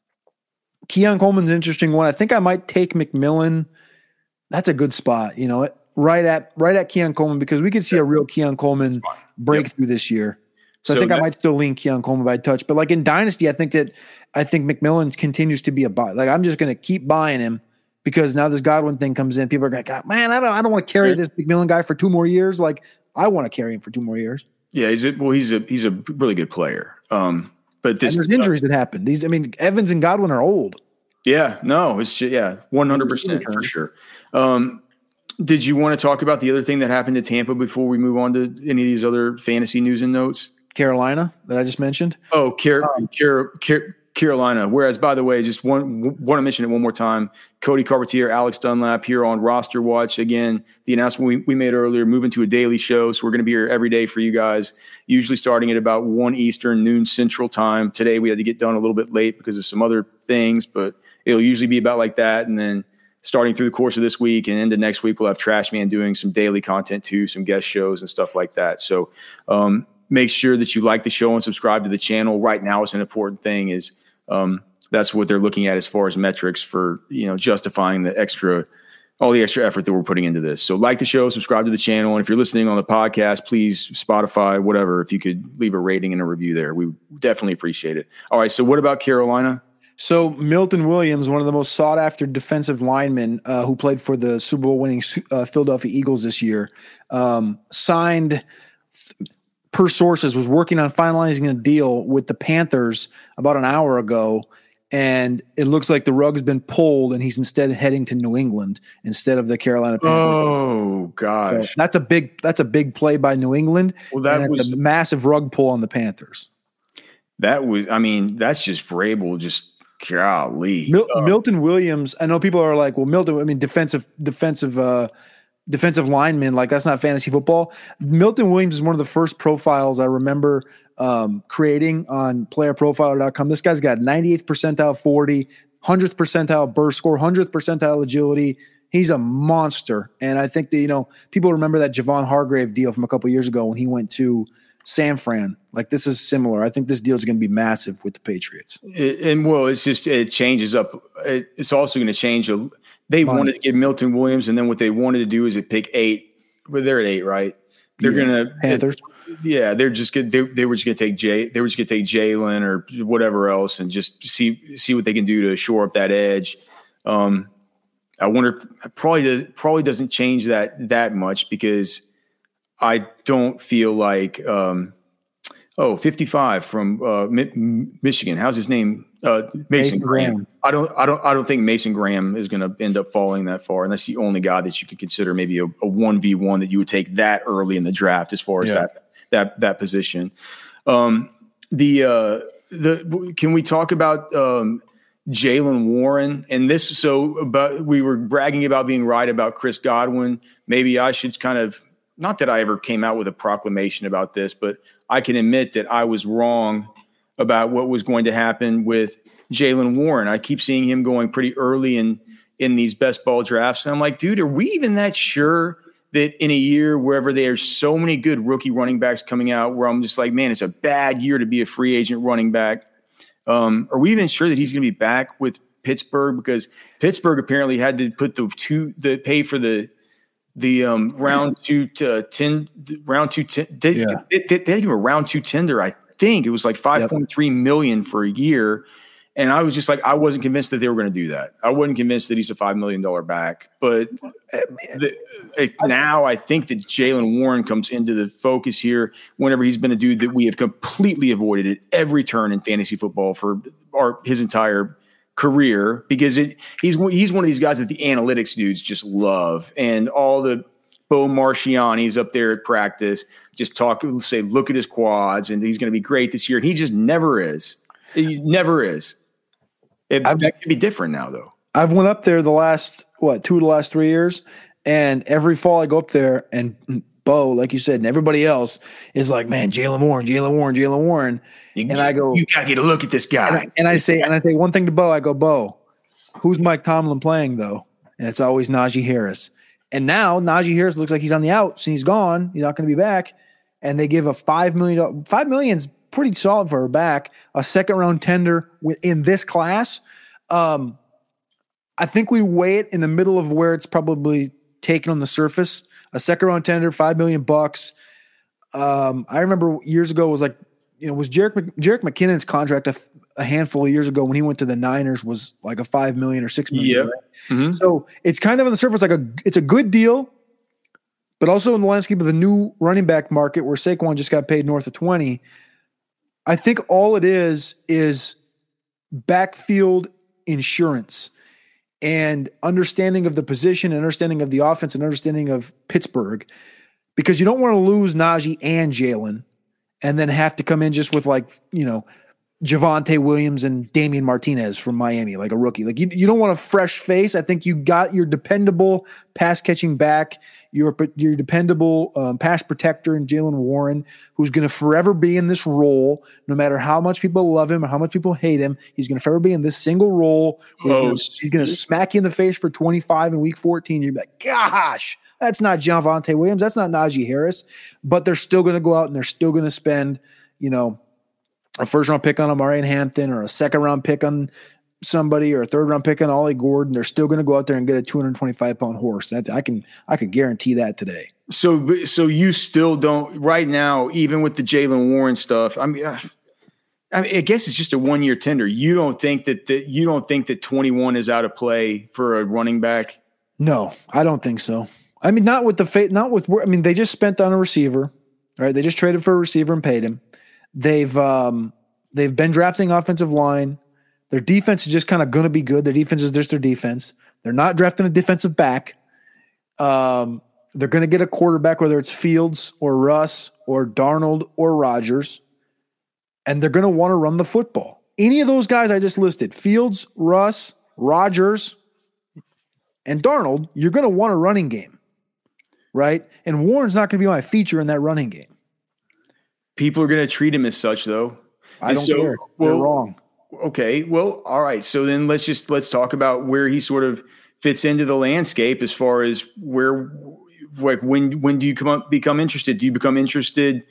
Keon Coleman's an interesting one. I think I might take McMillan. That's a good spot, you know, right at right at Keon Coleman, because we could see a real Keon Coleman breakthrough yep. this year. So, so I think that, I might still lean Keon Coleman by a touch. But like in Dynasty, I think that I think McMillan continues to be a buy. Like I'm just going to keep buying him because now this Godwin thing comes in. People are going, God, man, I don't, I don't want to carry this McMillan guy for two more years. Like I want to carry him for two more years. Yeah, he's a, well, he's a he's a really good player. Um, but this, and there's injuries uh, that happen. These, I mean, Evans and Godwin are old. Yeah, no, it's just, yeah, one hundred percent for sure. Um, did you want to talk about the other thing that happened to Tampa before we move on to any of these other fantasy news and notes? Carolina that I just mentioned. Oh, Car- um, Car- Car- Carolina. Whereas, by the way, just one want to mention it one more time. Cody Carpentier, Alex Dunlap here on Roster Watch. Again, the announcement we, we made earlier, moving to a daily show. So we're going to be here every day for you guys, usually starting at about one Eastern, noon Central time. Today we had to get done a little bit late because of some other things, but it'll usually be about like that. And then starting through the course of this week and into next week, we'll have Trash Man doing some daily content too, some guest shows and stuff like that. So um, make sure that you like the show and subscribe to the channel. Right now, it's an important thing is um, that's what they're looking at as far as metrics for, you know, justifying the extra, all the extra effort that we're putting into this. So like the show, subscribe to the channel. And if you're listening on the podcast, please, Spotify, whatever, if you could leave a rating and a review there, we definitely appreciate it. All right. So what about Carolina? So Milton Williams, one of the most sought-after defensive linemen uh, who played for the Super Bowl winning uh, Philadelphia Eagles this year, um, signed, per sources, was working on finalizing a deal with the Panthers about an hour ago, and it looks like the rug's been pulled, and he's instead heading to New England instead of the Carolina Panthers. Oh gosh, so that's a big that's a big play by New England. Well, that was a massive rug pull on the Panthers. That was, I mean, that's just Vrabel just. Golly. Mil- uh, Milton Williams. I know people are like, well, Milton, I mean, defensive, defensive, uh, defensive lineman, like that's not fantasy football. Milton Williams is one of the first profiles I remember um, creating on player profiler dot com. This guy's got ninety-eighth percentile forty, one hundredth percentile burst score, one hundredth percentile agility. He's a monster. And I think that, you know, people remember that Javon Hargrave deal from a couple years ago when he went to San Fran. Like this is similar. I think this deal is going to be massive with the Patriots. It, and well, it's just, it changes up. It, it's also going to change. A, they Money. wanted to give Milton Williams, and then what they wanted to do is at pick eight, but they're at eight, right? They're yeah. going to Panthers. Yeah. They're just good. They, they were just going to take Jay. They were just going to take Jalen or whatever else and just see, see what they can do to shore up that edge. Um, I wonder if probably does, probably doesn't change that, that much because I don't feel like, um, oh, fifty-five from uh, Mi- Michigan. How's his name? Uh, Mason, Mason Graham. Graham. I don't, I don't, I don't think Mason Graham is going to end up falling that far, and that's the only guy that you could consider maybe a one v one that you would take that early in the draft as far as yeah. that that that position. Um, the uh, the can we talk about um, Jaylen Warren and this? So, about we were bragging about being right about Chris Godwin. Maybe I should kind of. Not that I ever came out with a proclamation about this, but I can admit that I was wrong about what was going to happen with Jaylen Warren. I keep seeing him going pretty early in, in these best ball drafts. And I'm like, dude, are we even that sure that in a year wherever there's so many good rookie running backs coming out where I'm just like, man, it's a bad year to be a free agent running back. Um, are we even sure that he's going to be back with Pittsburgh? Because Pittsburgh apparently had to put the two, the pay for the, The um, round two to ten, round two ten. They, yeah. they, they, they had a round two tender. I think it was like five point three million for a year, and I was just like, I wasn't convinced that they were going to do that. I wasn't convinced that he's a five million dollar back. But the, it, now I think that Jaylen Warren comes into the focus here. Whenever he's been a dude that we have completely avoided at every turn in fantasy football for our his entire career, because it, he's he's one of these guys that the analytics dudes just love, and all the Bo Marchiani's up there at practice just talk, say, look at his quads, and he's going to be great this year, and he just never is. He never is. It, that could be different now, though. I've went up there the last, what, two of the last three years, and every fall I go up there, and Bo, like you said, and everybody else is like, man, Jaylen Warren, Jaylen Warren, Jaylen Warren. You, and I go, you got to get a look at this guy. And I, and I say, and I say one thing to Bo, I go, Bo, who's Mike Tomlin playing, though? And it's always Najee Harris. And now Najee Harris looks like he's on the outs and he's gone. He's not going to be back. And they give a five million dollars, five million is pretty solid for her back, a second round tender in this class. Um, I think we weigh it in the middle of where it's probably taken on the surface. A second round tender, five million bucks. Um, I remember years ago it was like, you know, was Jerick, Jerick McKinnon's contract a, a handful of years ago when he went to the Niners was like a five million or six million. Yeah. Right? Mm-hmm. So it's kind of on the surface like a, it's a good deal, but also in the landscape of the new running back market where Saquon just got paid north of twenty. I think all it is is backfield insurance and understanding of the position, and understanding of the offense, and understanding of Pittsburgh, because you don't want to lose Najee and Jaylen and then have to come in just with like, you know, Javonte Williams and Damian Martinez from Miami, like a rookie. Like you, you don't want a fresh face. I think you got your dependable pass catching back, your your dependable um, pass protector in Jaylen Warren, who's going to forever be in this role, no matter how much people love him or how much people hate him. He's going to forever be in this single role. Where he's going to smack you in the face for twenty-five in week fourteen. You'd be like, gosh, that's not Javonte Williams. That's not Najee Harris. But they're still going to go out and they're still going to spend, you know, a first round pick on Amari Hampton, or a second round pick on somebody, or a third round pick on Ollie Gordon. They're still going to go out there and get a two hundred twenty-five pound horse. That I can, I could guarantee that today. So, so you still don't right now, even with the Jaylen Warren stuff. I mean, I mean, I guess it's just a one year tender. You don't think that the, you don't think that twenty-one is out of play for a running back? No, I don't think so. I mean, not with the fate, not with, I mean, they just spent on a receiver, right? They just traded for a receiver and paid him. They've um, they've been drafting offensive line. Their defense is just kind of going to be good. Their defense is just their defense. They're not drafting a defensive back. Um, they're going to get a quarterback, whether it's Fields or Russ or Darnold or Rodgers, and they're going to want to run the football. Any of those guys I just listed, Fields, Russ, Rodgers, and Darnold, you're going to want a running game, right? And Warren's not going to be my feature in that running game. People are going to treat him as such, though. I don't so, care. They're well, wrong. Okay. Well, all right. So then let's just let's talk about where he sort of fits into the landscape as far as where, like, when when do you come up, become interested? Do you become interested?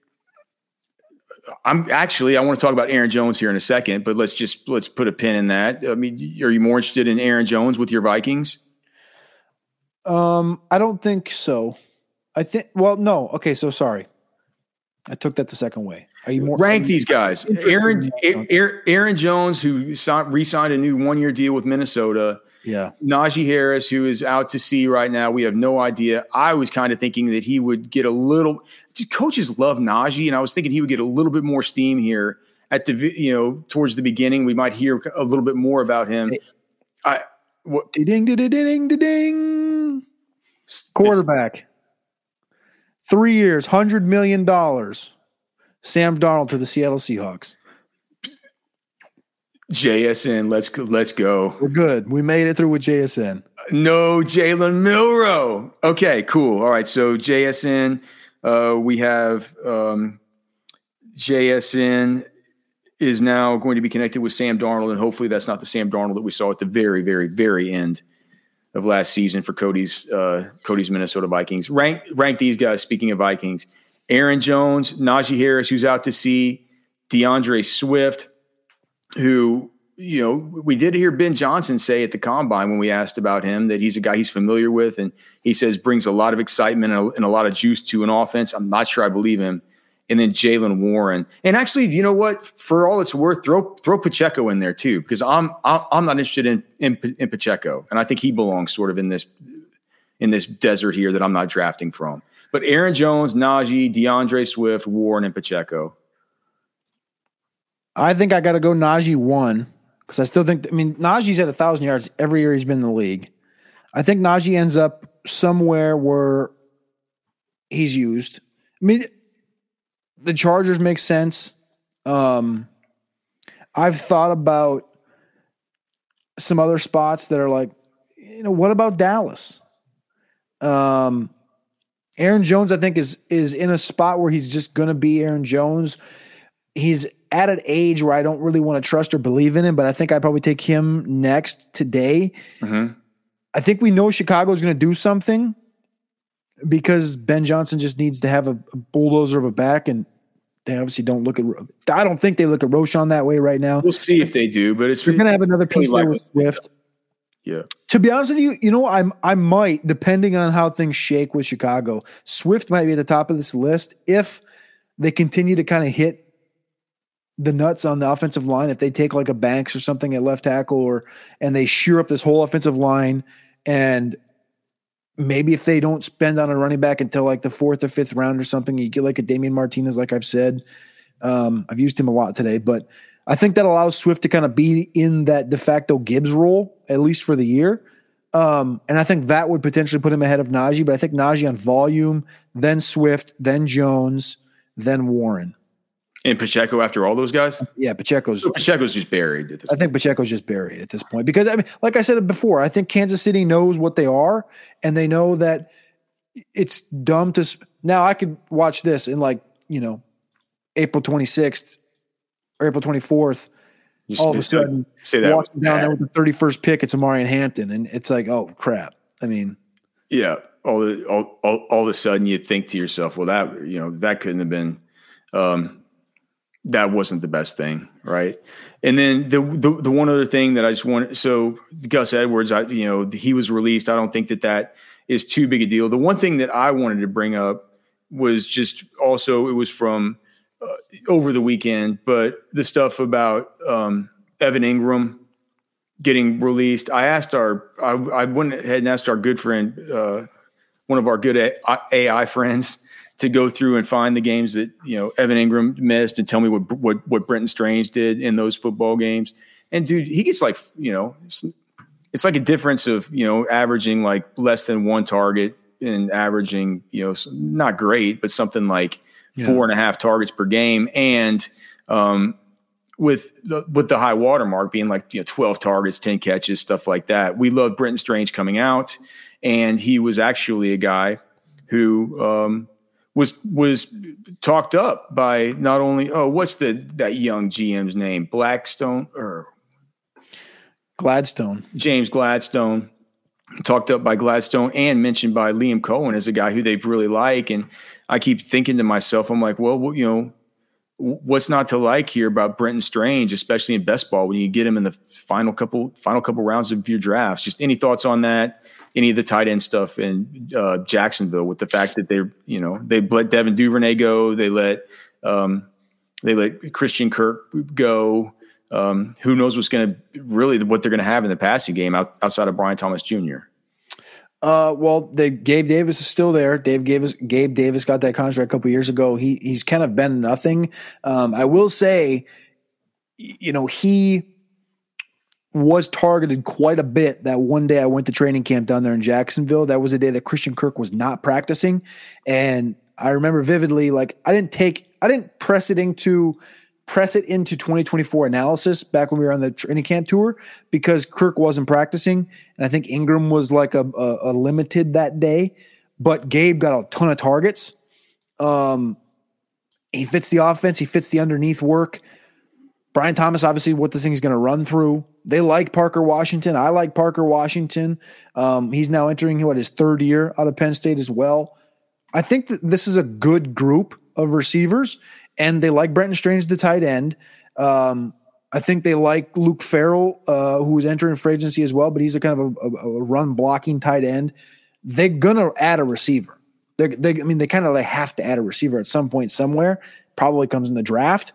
I'm actually I want to talk about Aaron Jones here in a second, but let's just let's put a pin in that. I mean, are you more interested in Aaron Jones with your Vikings? Um, I don't think so. I think. Well, no. Okay. So sorry. I took that the second way. Are you more rank these guys? Aaron, Aaron, Aaron Jones, who signed, re-signed a new one-year deal with Minnesota. Yeah. Najee Harris, who is out to sea right now. We have no idea. I was kind of thinking that he would get a little. Coaches love Najee, and I was thinking he would get a little bit more steam here at the you know towards the beginning. We might hear a little bit more about him. Hey. I what, ding ding ding ding ding. Quarterback. Three years, hundred million dollars. Sam Darnold to the Seattle Seahawks. J S N, let's let's go. We're good. We made it through with J S N. No Jalen Milroe. Okay, cool. All right, so J S N, uh, we have um, J S N is now going to be connected with Sam Darnold, and hopefully that's not the Sam Darnold that we saw at the very, very, very end of last season for Cody's uh, Cody's Minnesota Vikings. Rank rank these guys. Speaking of Vikings, Aaron Jones, Najee Harris, who's out to sea, DeAndre Swift, who you know we did hear Ben Johnson say at the Combine when we asked about him that he's a guy he's familiar with, and he says brings a lot of excitement and a, and a lot of juice to an offense. I'm not sure I believe him. And then Jaylen Warren, and actually, you know what? For all it's worth, throw throw Pacheco in there too, because I'm I'm not interested in, in in Pacheco, and I think he belongs sort of in this in this desert here that I'm not drafting from. But Aaron Jones, Najee, DeAndre Swift, Warren, and Pacheco. I think I got to go Najee one because I still think. I mean, Najee's at a thousand yards every year he's been in the league. I think Najee ends up somewhere where he's used. I mean. The Chargers make sense. Um, I've thought about some other spots that are like, you know, what about Dallas? Um, Aaron Jones, I think, is is in a spot where he's just going to be Aaron Jones. He's at an age where I don't really want to trust or believe in him, but I think I'd probably take him next today. Mm-hmm. I think we know Chicago's going to do something because Ben Johnson just needs to have a, a bulldozer of a back, and they obviously don't look at – I don't think they look at Roschon that way right now. We'll see if they do, but it's – You're going to have another piece there with Swift. Yeah. To be honest with you, you know, I'm I might, depending on how things shake with Chicago, Swift might be at the top of this list if they continue to kind of hit the nuts on the offensive line. If they take like a Banks or something at left tackle, or and they shear up this whole offensive line, and maybe if they don't spend on a running back until like the fourth or fifth round or something, you get like a Damian Martinez, like I've said. Um, I've used him a lot today, but I think that allows Swift to kind of be in that de facto Gibbs role, at least for the year. Um, and I think that would potentially put him ahead of Najee, but I think Najee on volume, then Swift, then Jones, then Warren. And Pacheco after all those guys? Yeah, Pacheco's so Pacheco's just buried at this I think Pacheco's just buried at this point. Because, I mean, like I said before, I think Kansas City knows what they are, and they know that it's dumb to sp- – now I could watch this in like, you know, April twenty-sixth or April twenty-fourth, you all of a sudden say that walking down there with the thirty-first pick, it's Amari Hampton, and it's like, oh, crap. I mean – Yeah, all, the, all, all, all of a sudden you think to yourself, well, that, you know, that couldn't have been um, – that wasn't the best thing, right? And then the, the the one other thing that I just want, so Gus Edwards, I you know he was released. I don't think that that is too big a deal. The one thing that I wanted to bring up was just also it was from uh, over the weekend, but the stuff about um, Evan Ingram getting released. I asked our, I, I went ahead and asked our good friend, uh, one of our good A I friends, to go through and find the games that, you know, Evan Ingram missed and tell me what, what, what Brenton Strange did in those football games. And dude, he gets like, you know, it's, it's like a difference of, you know, averaging like less than one target and averaging, you know, not great, but something like yeah. four and a half targets per game. And um, with the, with the high water mark being like, you know, twelve targets, ten catches, stuff like that. We love Brenton Strange coming out. And he was actually a guy who, um, was was talked up by not only oh what's the that young G M's name, Blackstone or Gladstone, James Gladstone, talked up by Gladstone and mentioned by Liam Cohen as a guy who they really like. And I keep thinking to myself, I'm like, well, you know, what's not to like here about Brenton Strange, especially in best ball when you get him in the final couple final couple rounds of your drafts. Just any thoughts on that? Any of the tight end stuff in uh, Jacksonville with the fact that they, you know, they let Devin Duvernay go, they let um, they let Christian Kirk go. Um, who knows what's going to really what they're going to have in the passing game out, outside of Brian Thomas Junior Uh, well, the Gabe Davis is still there. Dave Davis, Gabe Davis got that contract a couple years ago. He he's kind of been nothing. Um, I will say, you know, he was targeted quite a bit that one day I went to training camp down there in Jacksonville. That was the day that Christian Kirk was not practicing. And I remember vividly, like I didn't take, I didn't press it into, press it into twenty twenty-four analysis back when we were on the training camp tour because Kirk wasn't practicing. And I think Ingram was like a, a, a limited that day, but Gabe got a ton of targets. Um, he fits the offense. He fits the underneath work. Brian Thomas, obviously, what this thing is going to run through. They like Parker Washington. I like Parker Washington. Um, he's now entering what his third year out of Penn State as well. I think that this is a good group of receivers, and they like Brenton Strange, the tight end. Um, I think they like Luke Farrell, uh, who is entering free agency as well, but he's a kind of a, a, a run blocking tight end. They're gonna add a receiver. They, they, I mean, they kind of like have to add a receiver at some point somewhere. Probably comes in the draft.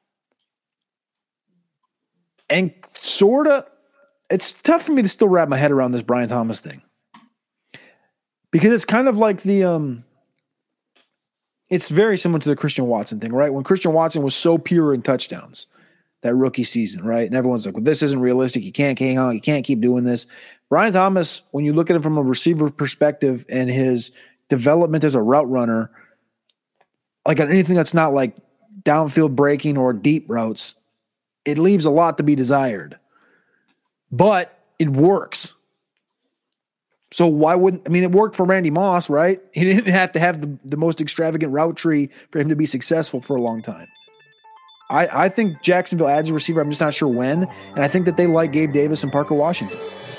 And sort of, it's tough for me to still wrap my head around this Brian Thomas thing. Because it's kind of like the, um, it's very similar to the Christian Watson thing, right? When Christian Watson was so pure in touchdowns, that rookie season, right? And everyone's like, well, this isn't realistic. You can't hang on. You can't keep doing this. Brian Thomas, when you look at him from a receiver perspective and his development as a route runner, like on anything that's not like downfield breaking or deep routes, it leaves a lot to be desired. but it works. So why wouldn't, I mean, it worked for Randy Moss, right? He didn't have to have the, the most extravagant route tree for him to be successful for a long time. I, I think Jacksonville adds a receiver. I'm just not sure when. And I think that they like Gabe Davis and Parker Washington.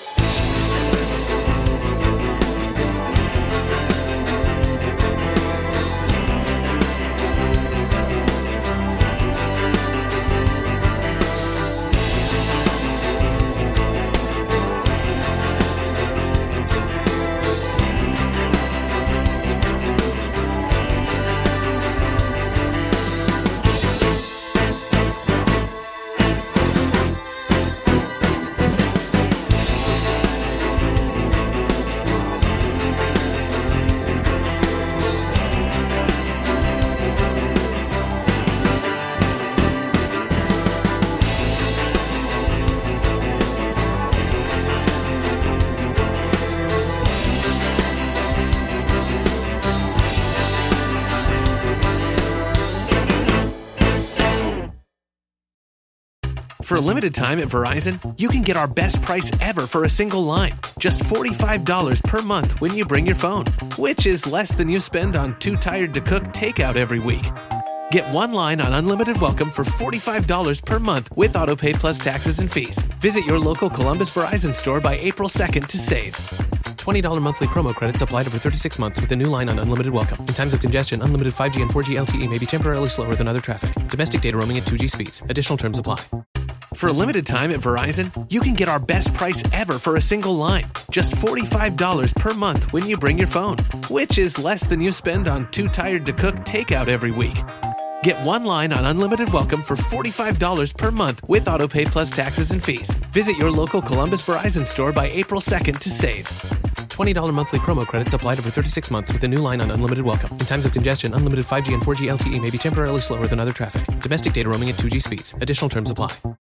For a limited time at Verizon, you can get our best price ever for a single line. Just forty-five dollars per month when you bring your phone, which is less than you spend on Too Tired to Cook takeout every week. Get one line on Unlimited Welcome for forty-five dollars per month with AutoPay plus taxes and fees. Visit your local Columbus Verizon store by April second to save. twenty dollars monthly promo credits applied over thirty-six months with a new line on Unlimited Welcome. In times of congestion, unlimited five G and four G L T E may be temporarily slower than other traffic. Domestic data roaming at two G speeds. Additional terms apply. For a limited time at Verizon, you can get our best price ever for a single line. Just forty-five dollars per month when you bring your phone, which is less than you spend on Too Tired to Cook takeout every week. Get one line on Unlimited Welcome for forty-five dollars per month with AutoPay plus taxes and fees. Visit your local Columbus Verizon store by April second to save. twenty dollars monthly promo credits applied over thirty-six months with a new line on Unlimited Welcome. In times of congestion, unlimited five G and four G L T E may be temporarily slower than other traffic. Domestic data roaming at two G speeds. Additional terms apply.